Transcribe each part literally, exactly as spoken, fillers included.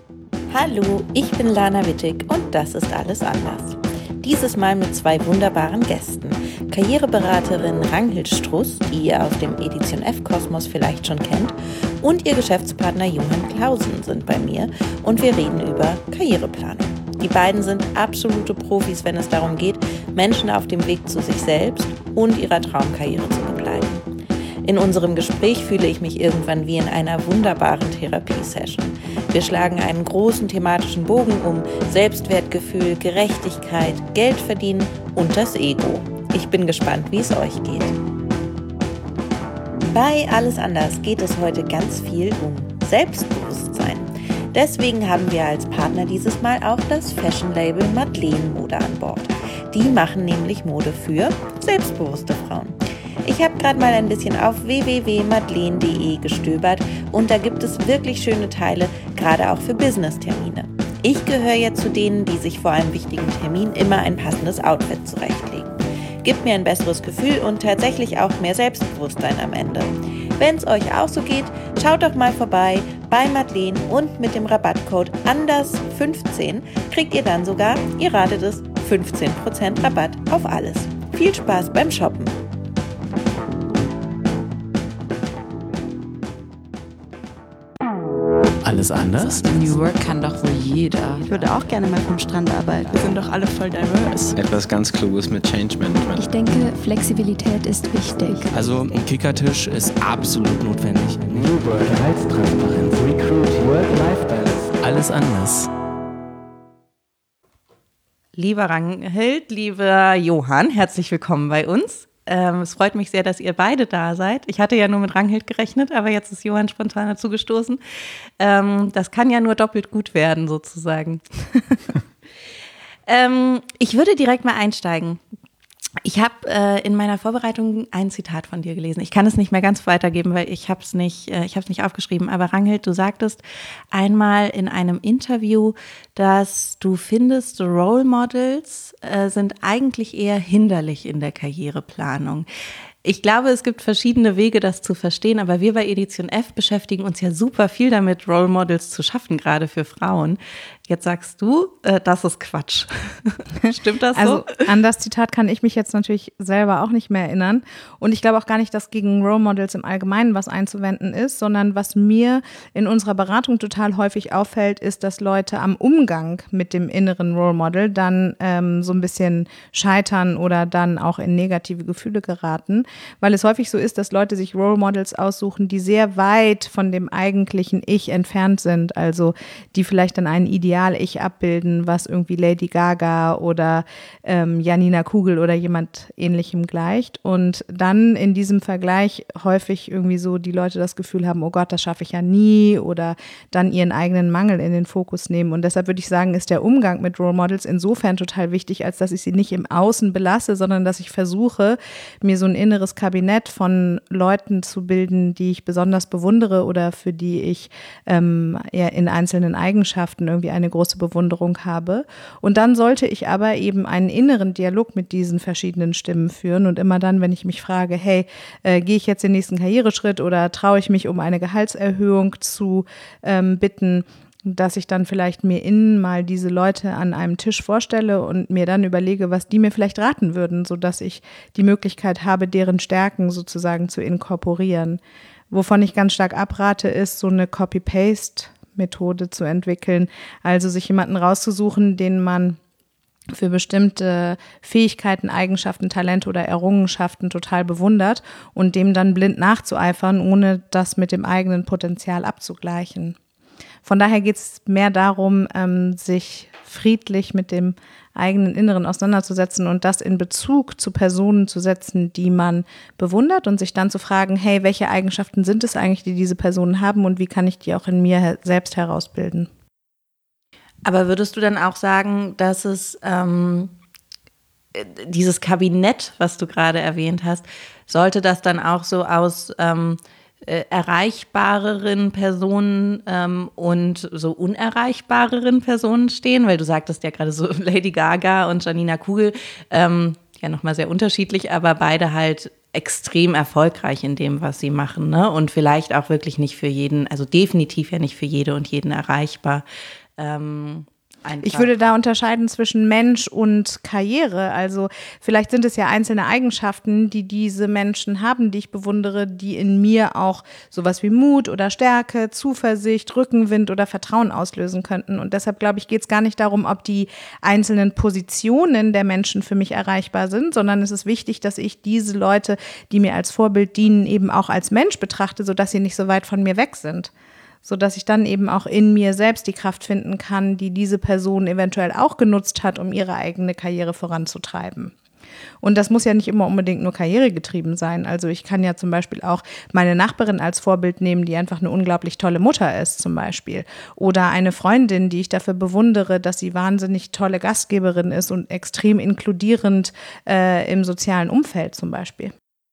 Hallo, ich bin Lana Wittig und das ist Alles anders. Dieses Mal mit zwei wunderbaren Gästen. Karriereberaterin Ranghild Struss, die ihr aus dem Edition F-Kosmos vielleicht schon kennt, und ihr Geschäftspartner Johann Clausen sind bei mir und wir reden über Karriereplanung. Die beiden sind absolute Profis, wenn es darum geht, Menschen auf dem Weg zu sich selbst und ihrer Traumkarriere zu begleiten. In unserem Gespräch fühle ich mich irgendwann wie in einer wunderbaren Therapiesession. Wir schlagen einen großen thematischen Bogen um Selbstwertgefühl, Gerechtigkeit, Geld verdienen und das Ego. Ich bin gespannt, wie es euch geht. Bei Alles anders geht es heute ganz viel um Selbstbewusstsein. Deswegen haben wir als Partner dieses Mal auch das Fashion-Label Madeleine Mode an Bord. Die machen nämlich Mode für selbstbewusste Frauen. Ich habe gerade mal ein bisschen auf w w w punkt madeleine punkt d e gestöbert und da gibt es wirklich schöne Teile, gerade auch für Business-Termine. Ich gehöre jetzt zu denen, die sich vor einem wichtigen Termin immer ein passendes Outfit zurechtlegen. Gibt mir ein besseres Gefühl und tatsächlich auch mehr Selbstbewusstsein am Ende. Wenn es euch auch so geht, schaut doch mal vorbei bei Madeleine und mit dem Rabattcode anders fünfzehn kriegt ihr dann sogar, ihr ratet es, fünfzehn Prozent Rabatt auf alles. Viel Spaß beim Shoppen! Alles anders? New Work kann doch wohl jeder. Ich würde auch gerne mal vom Strand arbeiten. Wir sind doch alle voll diverse. Etwas ganz Kluges mit Change Management. Ich denke, Flexibilität ist wichtig. Also ein Kickertisch ist absolut notwendig. New Work, Gehaltstransparenz, Recruiting, Work-Life-Balance. Alles anders. Lieber Ranghild, lieber Johann, herzlich willkommen bei uns. Ähm, es freut mich sehr, dass ihr beide da seid. Ich hatte ja nur mit Ranghild gerechnet, aber jetzt ist Johann spontan dazu gestoßen. Ähm, das kann ja nur doppelt gut werden, sozusagen. ähm, ich würde direkt mal einsteigen. Ich habe äh, in meiner Vorbereitung ein Zitat von dir gelesen. Ich kann es nicht mehr ganz weitergeben, weil ich habe es nicht, äh, ich habe es nicht aufgeschrieben. Aber Ranghild, du sagtest einmal in einem Interview, dass du findest, Role Models äh, sind eigentlich eher hinderlich in der Karriereplanung. Ich glaube, es gibt verschiedene Wege, das zu verstehen, aber wir bei Edition F beschäftigen uns ja super viel damit, Role Models zu schaffen, gerade für Frauen. Jetzt sagst du, äh, das ist Quatsch. Stimmt das so? Also an das Zitat kann ich mich jetzt natürlich selber auch nicht mehr erinnern. Und ich glaube auch gar nicht, dass gegen Role Models im Allgemeinen was einzuwenden ist, sondern was mir in unserer Beratung total häufig auffällt, ist, dass Leute am Umgang mit dem inneren Role Model dann ähm, so ein bisschen scheitern oder dann auch in negative Gefühle geraten, weil es häufig so ist, dass Leute sich Role Models aussuchen, die sehr weit von dem eigentlichen Ich entfernt sind, also die vielleicht dann einen Ideal Ich abbilden, was irgendwie Lady Gaga oder ähm, Janina Kugel oder jemand Ähnlichem gleicht und dann in diesem Vergleich häufig irgendwie so die Leute das Gefühl haben, oh Gott, das schaffe ich ja nie oder dann ihren eigenen Mangel in den Fokus nehmen und deshalb würde ich sagen, ist der Umgang mit Role Models insofern total wichtig, als dass ich sie nicht im Außen belasse, sondern dass ich versuche, mir so ein inneres Kabinett von Leuten zu bilden, die ich besonders bewundere oder für die ich ähm, eher in einzelnen Eigenschaften irgendwie eine große Bewunderung habe. Und dann sollte ich aber eben einen inneren Dialog mit diesen verschiedenen Stimmen führen. Und immer dann, wenn ich mich frage, hey, äh, gehe ich jetzt den nächsten Karriereschritt oder traue ich mich, um eine Gehaltserhöhung zu ähm, bitten, dass ich dann vielleicht mir innen mal diese Leute an einem Tisch vorstelle und mir dann überlege, was die mir vielleicht raten würden, sodass ich die Möglichkeit habe, deren Stärken sozusagen zu inkorporieren. Wovon ich ganz stark abrate, ist so eine Copy-Paste- Methode zu entwickeln, also sich jemanden rauszusuchen, den man für bestimmte Fähigkeiten, Eigenschaften, Talente oder Errungenschaften total bewundert und dem dann blind nachzueifern, ohne das mit dem eigenen Potenzial abzugleichen. Von daher geht es mehr darum, ähm, sich friedlich mit dem eigenen Inneren auseinanderzusetzen und das in Bezug zu Personen zu setzen, die man bewundert und sich dann zu fragen, hey, welche Eigenschaften sind es eigentlich, die diese Personen haben und wie kann ich die auch in mir selbst herausbilden? Aber würdest du dann auch sagen, dass es ähm, dieses Kabinett, was du gerade erwähnt hast, sollte das dann auch so aus ähm, äh, erreichbareren Personen ähm, und so unerreichbareren Personen stehen? Weil du sagtest ja gerade so Lady Gaga und Janina Kugel, ähm, ja nochmal sehr unterschiedlich, aber beide halt extrem erfolgreich in dem, was sie machen, ne? Und vielleicht auch wirklich nicht für jeden, also definitiv ja nicht für jede und jeden erreichbar. Ähm, Ich würde da unterscheiden zwischen Mensch und Karriere. Also vielleicht sind es ja einzelne Eigenschaften, die diese Menschen haben, die ich bewundere, die in mir auch sowas wie Mut oder Stärke, Zuversicht, Rückenwind oder Vertrauen auslösen könnten. Und deshalb, glaube ich, geht es gar nicht darum, ob die einzelnen Positionen der Menschen für mich erreichbar sind, sondern es ist wichtig, dass ich diese Leute, die mir als Vorbild dienen, eben auch als Mensch betrachte, sodass sie nicht so weit von mir weg sind. Sodass ich dann eben auch in mir selbst die Kraft finden kann, die diese Person eventuell auch genutzt hat, um ihre eigene Karriere voranzutreiben. Und das muss ja nicht immer unbedingt nur karrieregetrieben sein. Also ich kann ja zum Beispiel auch meine Nachbarin als Vorbild nehmen, die einfach eine unglaublich tolle Mutter ist zum Beispiel. Oder eine Freundin, die ich dafür bewundere, dass sie wahnsinnig tolle Gastgeberin ist und extrem inkludierend äh, im sozialen Umfeld zum Beispiel.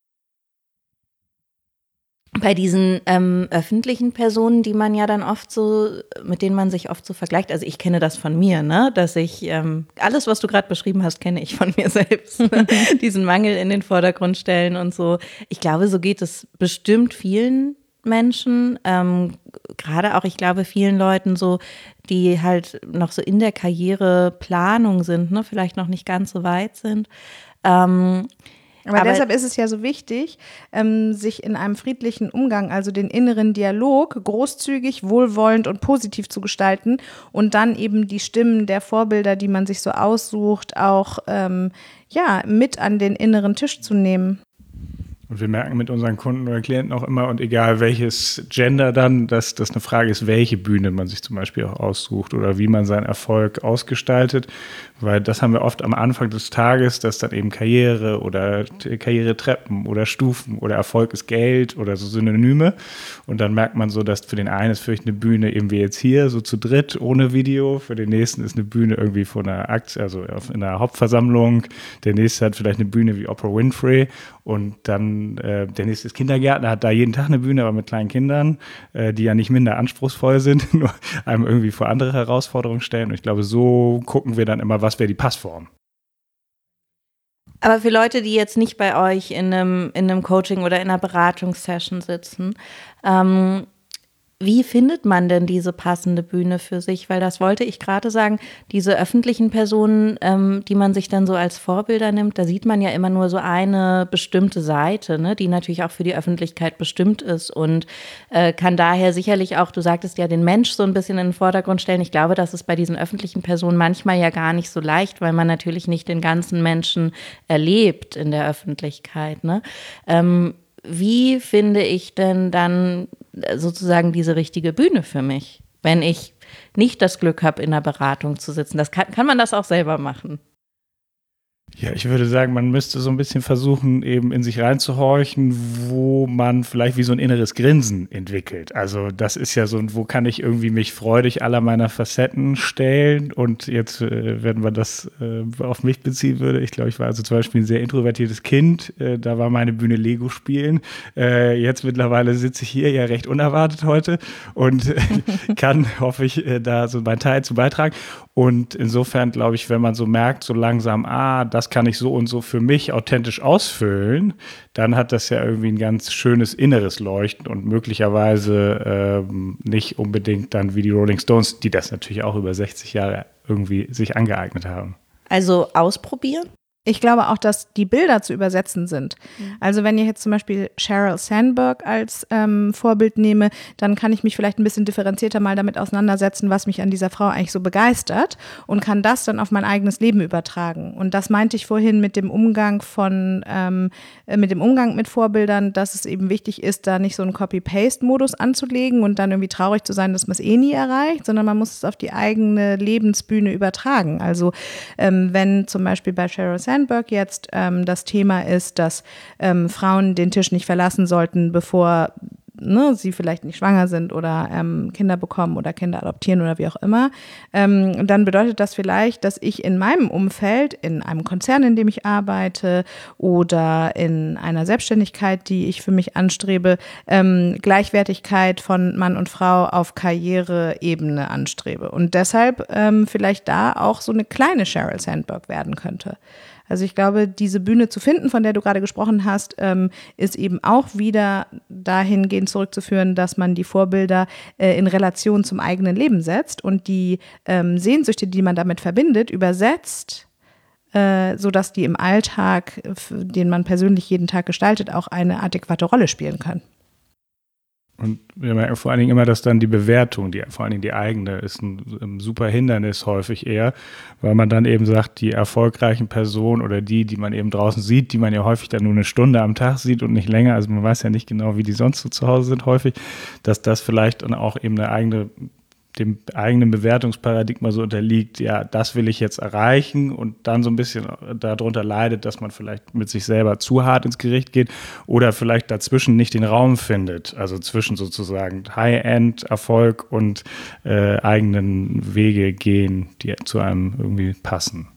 Bei diesen ähm, öffentlichen Personen, die man ja dann oft so, mit denen man sich oft so vergleicht, also ich kenne das von mir, ne, dass ich, ähm, alles, was du gerade beschrieben hast, kenne ich von mir selbst, diesen Mangel in den Vordergrund stellen und so. Ich glaube, so geht es bestimmt vielen Menschen, ähm, gerade auch, ich glaube, vielen Leuten so, die halt noch so in der Karriereplanung sind, ne, vielleicht noch nicht ganz so weit sind. Ähm, Aber, Aber deshalb ist es ja so wichtig, ähm, sich in einem friedlichen Umgang, also den inneren Dialog, großzügig, wohlwollend und positiv zu gestalten und dann eben die Stimmen der Vorbilder, die man sich so aussucht, auch ähm, ja, mit an den inneren Tisch zu nehmen. Und wir merken mit unseren Kunden oder Klienten auch immer, und egal welches Gender dann, dass das eine Frage ist, welche Bühne man sich zum Beispiel auch aussucht oder wie man seinen Erfolg ausgestaltet. Weil das haben wir oft am Anfang des Tages, dass dann eben Karriere oder Karrieretreppen oder Stufen oder Erfolg ist Geld oder so Synonyme. Und dann merkt man so, dass für den einen ist vielleicht eine Bühne eben wie jetzt hier, so zu dritt, ohne Video. Für den nächsten ist eine Bühne irgendwie von einer Aktie, also in einer Hauptversammlung. Der nächste hat vielleicht eine Bühne wie Oprah Winfrey. Und dann äh, der nächste ist Kindergärtner, hat da jeden Tag eine Bühne, aber mit kleinen Kindern, äh, die ja nicht minder anspruchsvoll sind, nur einem irgendwie vor andere Herausforderungen stellen. Und ich glaube, so gucken wir dann immer, was wäre die Passform. Aber für Leute, die jetzt nicht bei euch in einem, in einem Coaching oder in einer Beratungssession sitzen, ähm, wie findet man denn diese passende Bühne für sich? Weil das wollte ich gerade sagen, diese öffentlichen Personen, ähm, die man sich dann so als Vorbilder nimmt, da sieht man ja immer nur so eine bestimmte Seite, ne, die natürlich auch für die Öffentlichkeit bestimmt ist und äh, kann daher sicherlich auch, du sagtest ja, den Mensch so ein bisschen in den Vordergrund stellen. Ich glaube, das ist bei diesen öffentlichen Personen manchmal ja gar nicht so leicht, weil man natürlich nicht den ganzen Menschen erlebt in der Öffentlichkeit, ne? Ähm, Wie finde ich denn dann sozusagen diese richtige Bühne für mich, wenn ich nicht das Glück habe, in einer Beratung zu sitzen? Das kann, kann man das auch selber machen? Ja, ich würde sagen, man müsste so ein bisschen versuchen, eben in sich reinzuhorchen, wo man vielleicht wie so ein inneres Grinsen entwickelt. Also das ist ja so, wo kann ich irgendwie mich freudig aller meiner Facetten stellen? Und jetzt, äh, wenn man das äh, auf mich beziehen würde, ich glaube, ich war also zum Beispiel ein sehr introvertiertes Kind, äh, da war meine Bühne Lego spielen. Äh, jetzt mittlerweile sitze ich hier ja recht unerwartet heute und äh, kann, hoffe ich, äh, da so meinen Teil zu beitragen. Und insofern glaube ich, wenn man so merkt, so langsam, ah, das kann ich so und so für mich authentisch ausfüllen, dann hat das ja irgendwie ein ganz schönes inneres Leuchten und möglicherweise ähm, nicht unbedingt dann wie die Rolling Stones, die das natürlich auch über sechzig Jahre irgendwie sich angeeignet haben. Also ausprobieren? Ich glaube auch, dass die Bilder zu übersetzen sind. Mhm. Also wenn ihr jetzt zum Beispiel Sheryl Sandberg als ähm, Vorbild nehme, dann kann ich mich vielleicht ein bisschen differenzierter mal damit auseinandersetzen, was mich an dieser Frau eigentlich so begeistert und kann das dann auf mein eigenes Leben übertragen. Und das meinte ich vorhin mit dem Umgang von, ähm, mit dem Umgang mit Vorbildern, dass es eben wichtig ist, da nicht so einen Copy-Paste-Modus anzulegen und dann irgendwie traurig zu sein, dass man es eh nie erreicht, sondern man muss es auf die eigene Lebensbühne übertragen. Also ähm, wenn zum Beispiel bei Sheryl Sandberg jetzt ähm, das Thema ist, dass ähm, Frauen den Tisch nicht verlassen sollten, bevor ne, sie vielleicht nicht schwanger sind oder ähm, Kinder bekommen oder Kinder adoptieren oder wie auch immer, ähm, dann bedeutet das vielleicht, dass ich in meinem Umfeld, in einem Konzern, in dem ich arbeite oder in einer Selbstständigkeit, die ich für mich anstrebe, ähm, Gleichwertigkeit von Mann und Frau auf Karriereebene anstrebe und deshalb ähm, vielleicht da auch so eine kleine Sheryl Sandberg werden könnte. Also ich glaube, diese Bühne zu finden, von der du gerade gesprochen hast, ähm, ist eben auch wieder dahingehend zurückzuführen, dass man die Vorbilder äh, in Relation zum eigenen Leben setzt und die ähm, Sehnsüchte, die man damit verbindet, übersetzt, äh, sodass die im Alltag, den man persönlich jeden Tag gestaltet, auch eine adäquate Rolle spielen können. Und wir merken vor allen Dingen immer, dass dann die Bewertung, die vor allen Dingen die eigene, ist ein, ein super Hindernis häufig eher, weil man dann eben sagt, die erfolgreichen Personen oder die, die man eben draußen sieht, die man ja häufig dann nur eine Stunde am Tag sieht und nicht länger, also man weiß ja nicht genau, wie die sonst so zu Hause sind häufig, dass das vielleicht dann auch eben eine eigene dem eigenen Bewertungsparadigma so unterliegt, ja, das will ich jetzt erreichen und dann so ein bisschen darunter leidet, dass man vielleicht mit sich selber zu hart ins Gericht geht oder vielleicht dazwischen nicht den Raum findet, also zwischen sozusagen High-End-Erfolg und äh, eigenen Wege gehen, die zu einem irgendwie passen.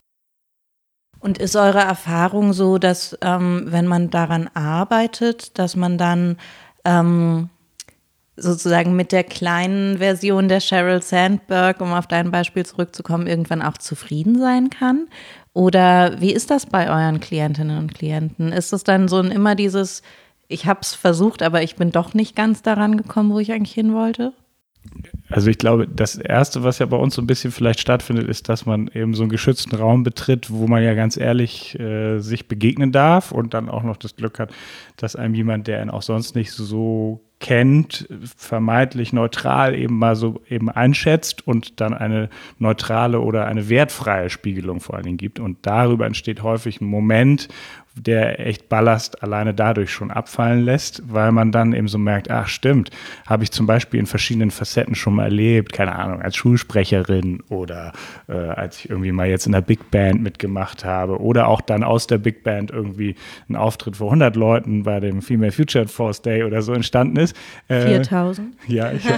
Und ist eure Erfahrung so, dass ähm, wenn man daran arbeitet, dass man dann ähm, sozusagen mit der kleinen Version der Sheryl Sandberg, um auf dein Beispiel zurückzukommen, irgendwann auch zufrieden sein kann? Oder wie ist das bei euren Klientinnen und Klienten? Ist es dann so ein immer dieses, ich habe es versucht, aber ich bin doch nicht ganz daran gekommen, wo ich eigentlich hin wollte? Also ich glaube, das Erste, was ja bei uns so ein bisschen vielleicht stattfindet, ist, dass man eben so einen geschützten Raum betritt, wo man ja ganz ehrlich äh, sich begegnen darf und dann auch noch das Glück hat, dass einem jemand, der ihn auch sonst nicht so kennt, vermeintlich neutral eben mal so eben einschätzt und dann eine neutrale oder eine wertfreie Spiegelung vor allen Dingen gibt. Und darüber entsteht häufig ein Moment, der echt Ballast alleine dadurch schon abfallen lässt, weil man dann eben so merkt, ach stimmt, habe ich zum Beispiel in verschiedenen Facetten schon mal erlebt, keine Ahnung, als Schulsprecherin oder äh, als ich irgendwie mal jetzt in der Big Band mitgemacht habe oder auch dann aus der Big Band irgendwie ein Auftritt vor hundert Leuten bei dem Female Future Force Day oder so entstanden ist. Äh, viertausend? Ja, ich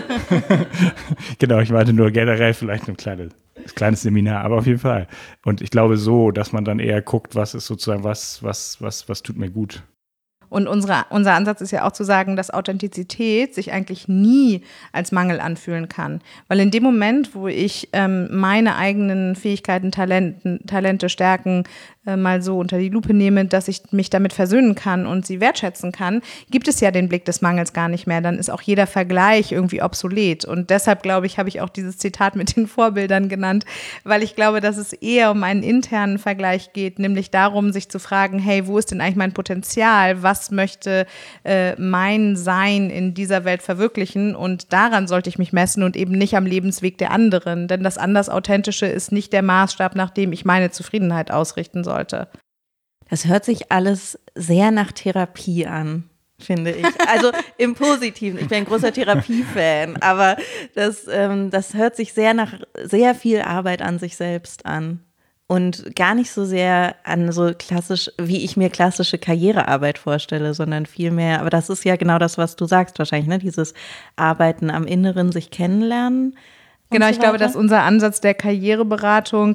genau, ich meinte nur generell vielleicht ein kleines kleines Seminar, aber auf jeden Fall. Und ich glaube so, dass man dann eher guckt, was ist sozusagen, was, was, was, was tut mir gut. Und unsere, unser Ansatz ist ja auch zu sagen, dass Authentizität sich eigentlich nie als Mangel anfühlen kann. Weil in dem Moment, wo ich ähm, meine eigenen Fähigkeiten, Talenten, Talente, Stärken äh, mal so unter die Lupe nehme, dass ich mich damit versöhnen kann und sie wertschätzen kann, gibt es ja den Blick des Mangels gar nicht mehr. Dann ist auch jeder Vergleich irgendwie obsolet. Und deshalb, glaube ich, habe ich auch dieses Zitat mit den Vorbildern genannt, weil ich glaube, dass es eher um einen internen Vergleich geht, nämlich darum, sich zu fragen, hey, wo ist denn eigentlich mein Potenzial? Was möchte äh, mein Sein in dieser Welt verwirklichen? Und daran sollte ich mich messen und eben nicht am Lebensweg der anderen. Denn das Anders-Authentische ist nicht der Maßstab, nach dem ich meine Zufriedenheit ausrichten sollte. Das hört sich alles sehr nach Therapie an, finde ich. Also im Positiven. Ich bin ein großer Therapie-Fan, aber das, ähm, das hört sich sehr nach sehr viel Arbeit an sich selbst an. Und gar nicht so sehr an so klassisch, wie ich mir klassische Karrierearbeit vorstelle, sondern vielmehr, aber das ist ja genau das, was du sagst wahrscheinlich, ne? Dieses Arbeiten am Inneren, sich kennenlernen. Genau, ich glaube, dass unser Ansatz der Karriereberatung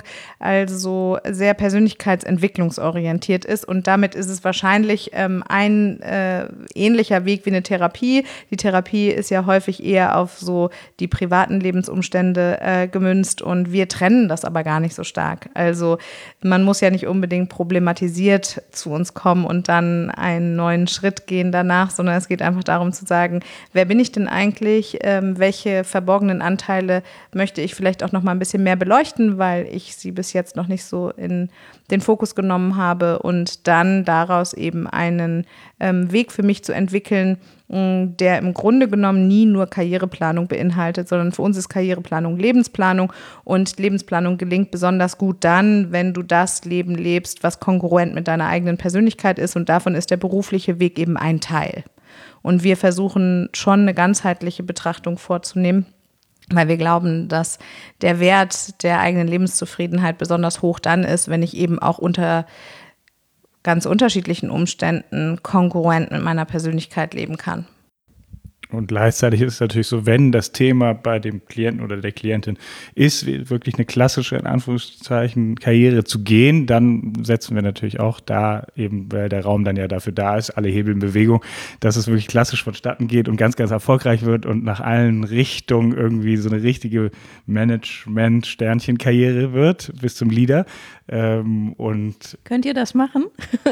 also sehr persönlichkeitsentwicklungsorientiert ist und damit ist es wahrscheinlich ähm, ein äh, ähnlicher Weg wie eine Therapie. Die Therapie ist ja häufig eher auf so die privaten Lebensumstände äh, gemünzt und wir trennen das aber gar nicht so stark. Also man muss ja nicht unbedingt problematisiert zu uns kommen und dann einen neuen Schritt gehen danach, sondern es geht einfach darum zu sagen, wer bin ich denn eigentlich, ähm, welche verborgenen Anteile möchte ich vielleicht auch noch mal ein bisschen mehr beleuchten, weil ich sie bis jetzt noch nicht so in den Fokus genommen habe und dann daraus eben einen ähm, Weg für mich zu entwickeln, mh, der im Grunde genommen nie nur Karriereplanung beinhaltet, sondern für uns ist Karriereplanung Lebensplanung und Lebensplanung gelingt besonders gut dann, wenn du das Leben lebst, was kongruent mit deiner eigenen Persönlichkeit ist und davon ist der berufliche Weg eben ein Teil. Und wir versuchen schon eine ganzheitliche Betrachtung vorzunehmen, weil wir glauben, dass der Wert der eigenen Lebenszufriedenheit besonders hoch dann ist, wenn ich eben auch unter ganz unterschiedlichen Umständen kongruent mit meiner Persönlichkeit leben kann. Und gleichzeitig ist es natürlich so, wenn das Thema bei dem Klienten oder der Klientin ist, wirklich eine klassische, in Anführungszeichen, Karriere zu gehen, dann setzen wir natürlich auch da eben, weil der Raum dann ja dafür da ist, alle Hebel in Bewegung, dass es wirklich klassisch vonstatten geht und ganz, ganz erfolgreich wird und nach allen Richtungen irgendwie so eine richtige Management-Sternchen-Karriere wird, bis zum Leader. Ähm, und Könnt ihr das machen?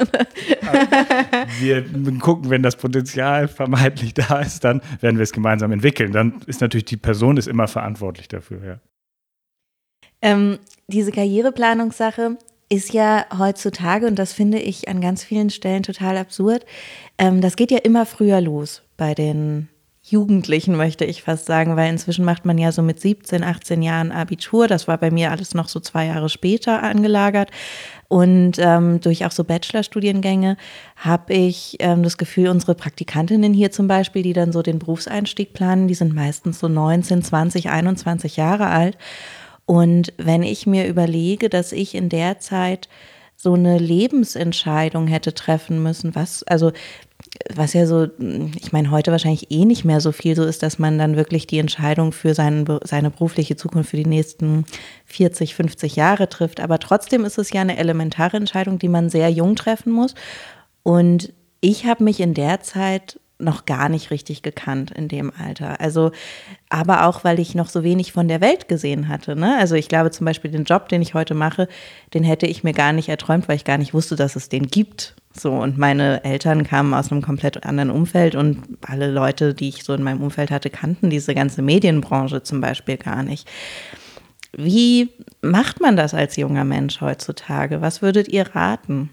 wir gucken, wenn das Potenzial vermeintlich da ist, dann werden wir es gemeinsam entwickeln. Dann ist natürlich die Person ist immer verantwortlich dafür. Ja. Ähm, diese Karriereplanungssache ist ja heutzutage, und das finde ich an ganz vielen Stellen total absurd, ähm, das geht ja immer früher los bei den Jugendlichen, möchte ich fast sagen, weil inzwischen macht man ja so mit siebzehn, achtzehn Jahren Abitur. Das war bei mir alles noch so zwei Jahre später angelagert. Und ähm, durch auch so Bachelorstudiengänge habe ich ähm, das Gefühl, unsere Praktikantinnen hier zum Beispiel, die dann so den Berufseinstieg planen, die sind meistens so neunzehn, zwanzig, einundzwanzig Jahre alt. Und wenn ich mir überlege, dass ich in der Zeit so eine Lebensentscheidung hätte treffen müssen, was, also was ja so, ich meine, heute wahrscheinlich eh nicht mehr so viel so ist, dass man dann wirklich die Entscheidung für seinen, seine berufliche Zukunft für die nächsten vierzig, fünfzig Jahre trifft. Aber trotzdem ist es ja eine elementare Entscheidung, die man sehr jung treffen muss. Und ich habe mich in der Zeit noch gar nicht richtig gekannt in dem Alter. Also, aber auch, weil ich noch so wenig von der Welt gesehen hatte, ne? Also ich glaube zum Beispiel, den Job, den ich heute mache, den hätte ich mir gar nicht erträumt, weil ich gar nicht wusste, dass es den gibt. So, und meine Eltern kamen aus einem komplett anderen Umfeld und alle Leute, die ich so in meinem Umfeld hatte, kannten diese ganze Medienbranche zum Beispiel gar nicht. Wie macht man das als junger Mensch heutzutage? Was würdet ihr raten?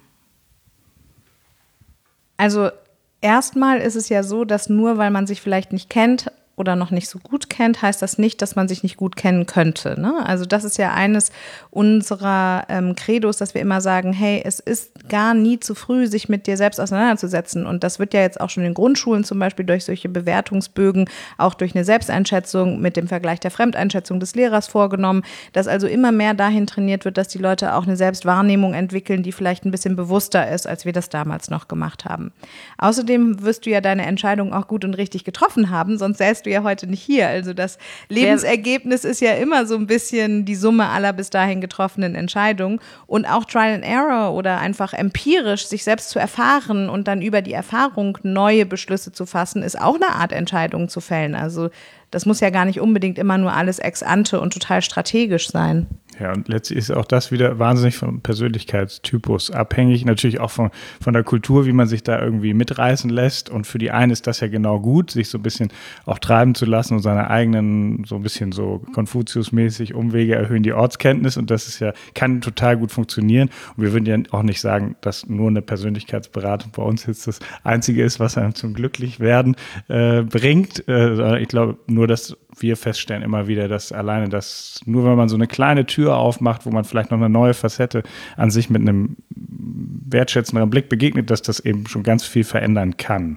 Also erstmal ist es ja so, dass nur weil man sich vielleicht nicht kennt oder noch nicht so gut kennt, heißt das nicht, dass man sich nicht gut kennen könnte, ne? Also das ist ja eines unserer ähm, Credos, dass wir immer sagen, hey, es ist gar nie zu früh, sich mit dir selbst auseinanderzusetzen. Und das wird ja jetzt auch schon in Grundschulen zum Beispiel durch solche Bewertungsbögen, auch durch eine Selbsteinschätzung mit dem Vergleich der Fremdeinschätzung des Lehrers vorgenommen, dass also immer mehr dahin trainiert wird, dass die Leute auch eine Selbstwahrnehmung entwickeln, die vielleicht ein bisschen bewusster ist, als wir das damals noch gemacht haben. Außerdem wirst du ja deine Entscheidung auch gut und richtig getroffen haben, sonst säßt du ja heute nicht hier. Also das Lebensergebnis ist ja immer so ein bisschen die Summe aller bis dahin getroffenen Entscheidungen und auch Trial and Error oder einfach empirisch sich selbst zu erfahren und dann über die Erfahrung neue Beschlüsse zu fassen, ist auch eine Art, Entscheidungen zu fällen. Also das muss ja gar nicht unbedingt immer nur alles ex ante und total strategisch sein. Ja, und letztlich ist auch das wieder wahnsinnig vom Persönlichkeitstypus abhängig, natürlich auch von, von der Kultur, wie man sich da irgendwie mitreißen lässt. Und für die einen ist das ja genau gut, sich so ein bisschen auch treiben zu lassen und seine eigenen, so ein bisschen so Konfuzius-mäßig Umwege erhöhen die Ortskenntnis. Und das ist ja, kann total gut funktionieren. Und wir würden ja auch nicht sagen, dass nur eine Persönlichkeitsberatung bei uns jetzt das Einzige ist, was einem zum Glücklichwerden äh, bringt. Äh, ich glaube nur, dass wir feststellen immer wieder, dass alleine das, nur wenn man so eine kleine Tür aufmacht, wo man vielleicht noch eine neue Facette an sich mit einem wertschätzenderen Blick begegnet, dass das eben schon ganz viel verändern kann.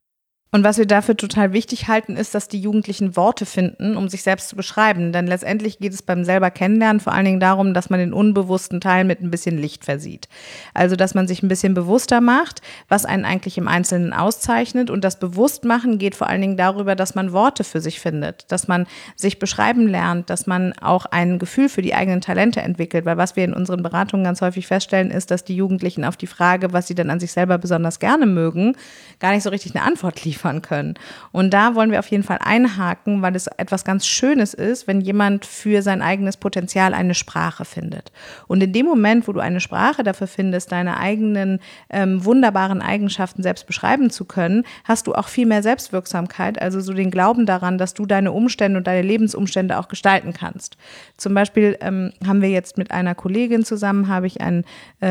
Und was wir dafür total wichtig halten, ist, dass die Jugendlichen Worte finden, um sich selbst zu beschreiben. Denn letztendlich geht es beim selber Kennenlernen vor allen Dingen darum, dass man den unbewussten Teil mit ein bisschen Licht versieht. Also, dass man sich ein bisschen bewusster macht, was einen eigentlich im Einzelnen auszeichnet. Und das Bewusstmachen geht vor allen Dingen darüber, dass man Worte für sich findet, dass man sich beschreiben lernt, dass man auch ein Gefühl für die eigenen Talente entwickelt. Weil was wir in unseren Beratungen ganz häufig feststellen, ist, dass die Jugendlichen auf die Frage, was sie denn an sich selber besonders gerne mögen, gar nicht so richtig eine Antwort liefern können. Und da wollen wir auf jeden Fall einhaken, weil es etwas ganz Schönes ist, wenn jemand für sein eigenes Potenzial eine Sprache findet. Und in dem Moment, wo du eine Sprache dafür findest, deine eigenen ähm, wunderbaren Eigenschaften selbst beschreiben zu können, hast du auch viel mehr Selbstwirksamkeit, also so den Glauben daran, dass du deine Umstände und deine Lebensumstände auch gestalten kannst. Zum Beispiel ähm, haben wir jetzt mit einer Kollegin zusammen, habe ich einen äh,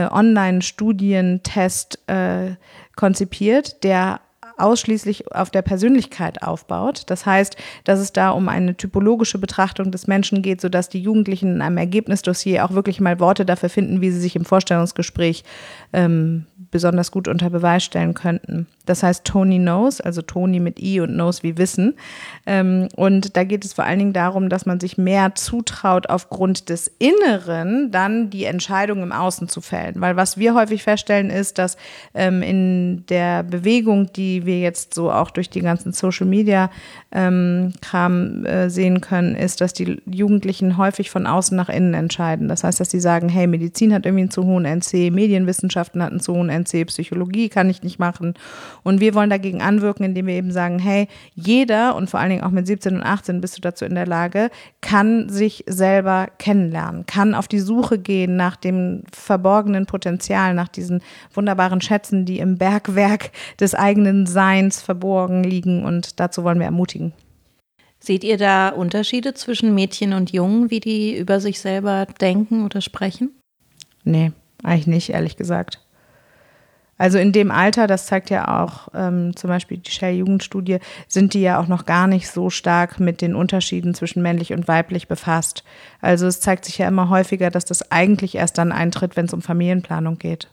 Online-Studientest äh, konzipiert, der ausschließlich auf der Persönlichkeit aufbaut. Das heißt, dass es da um eine typologische Betrachtung des Menschen geht, sodass die Jugendlichen in einem Ergebnisdossier auch wirklich mal Worte dafür finden, wie sie sich im Vorstellungsgespräch ähm, besonders gut unter Beweis stellen könnten. Das heißt Tony Knows, also Tony mit I und Knows wie Wissen. Ähm, und da geht es vor allen Dingen darum, dass man sich mehr zutraut, aufgrund des Inneren dann die Entscheidung im Außen zu fällen. Weil was wir häufig feststellen ist, dass ähm, in der Bewegung, die wir jetzt so auch durch die ganzen Social-Media-Kram ähm, äh, sehen können, ist, dass die Jugendlichen häufig von außen nach innen entscheiden. Das heißt, dass sie sagen, hey, Medizin hat irgendwie einen zu hohen N C, Medienwissenschaften hat einen zu hohen N C, Psychologie kann ich nicht machen. Und wir wollen dagegen anwirken, indem wir eben sagen, hey, jeder und vor allen Dingen auch mit siebzehn und achtzehn bist du dazu in der Lage, kann sich selber kennenlernen, kann auf die Suche gehen nach dem verborgenen Potenzial, nach diesen wunderbaren Schätzen, die im Bergwerk des eigenen Seins verborgen liegen, und dazu wollen wir ermutigen. Seht ihr da Unterschiede zwischen Mädchen und Jungen, wie die über sich selber denken oder sprechen? Nee, eigentlich nicht, ehrlich gesagt. Also in dem Alter, das zeigt ja auch ähm, zum Beispiel die Shell-Jugendstudie, sind die ja auch noch gar nicht so stark mit den Unterschieden zwischen männlich und weiblich befasst. Also es zeigt sich ja immer häufiger, dass das eigentlich erst dann eintritt, wenn es um Familienplanung geht.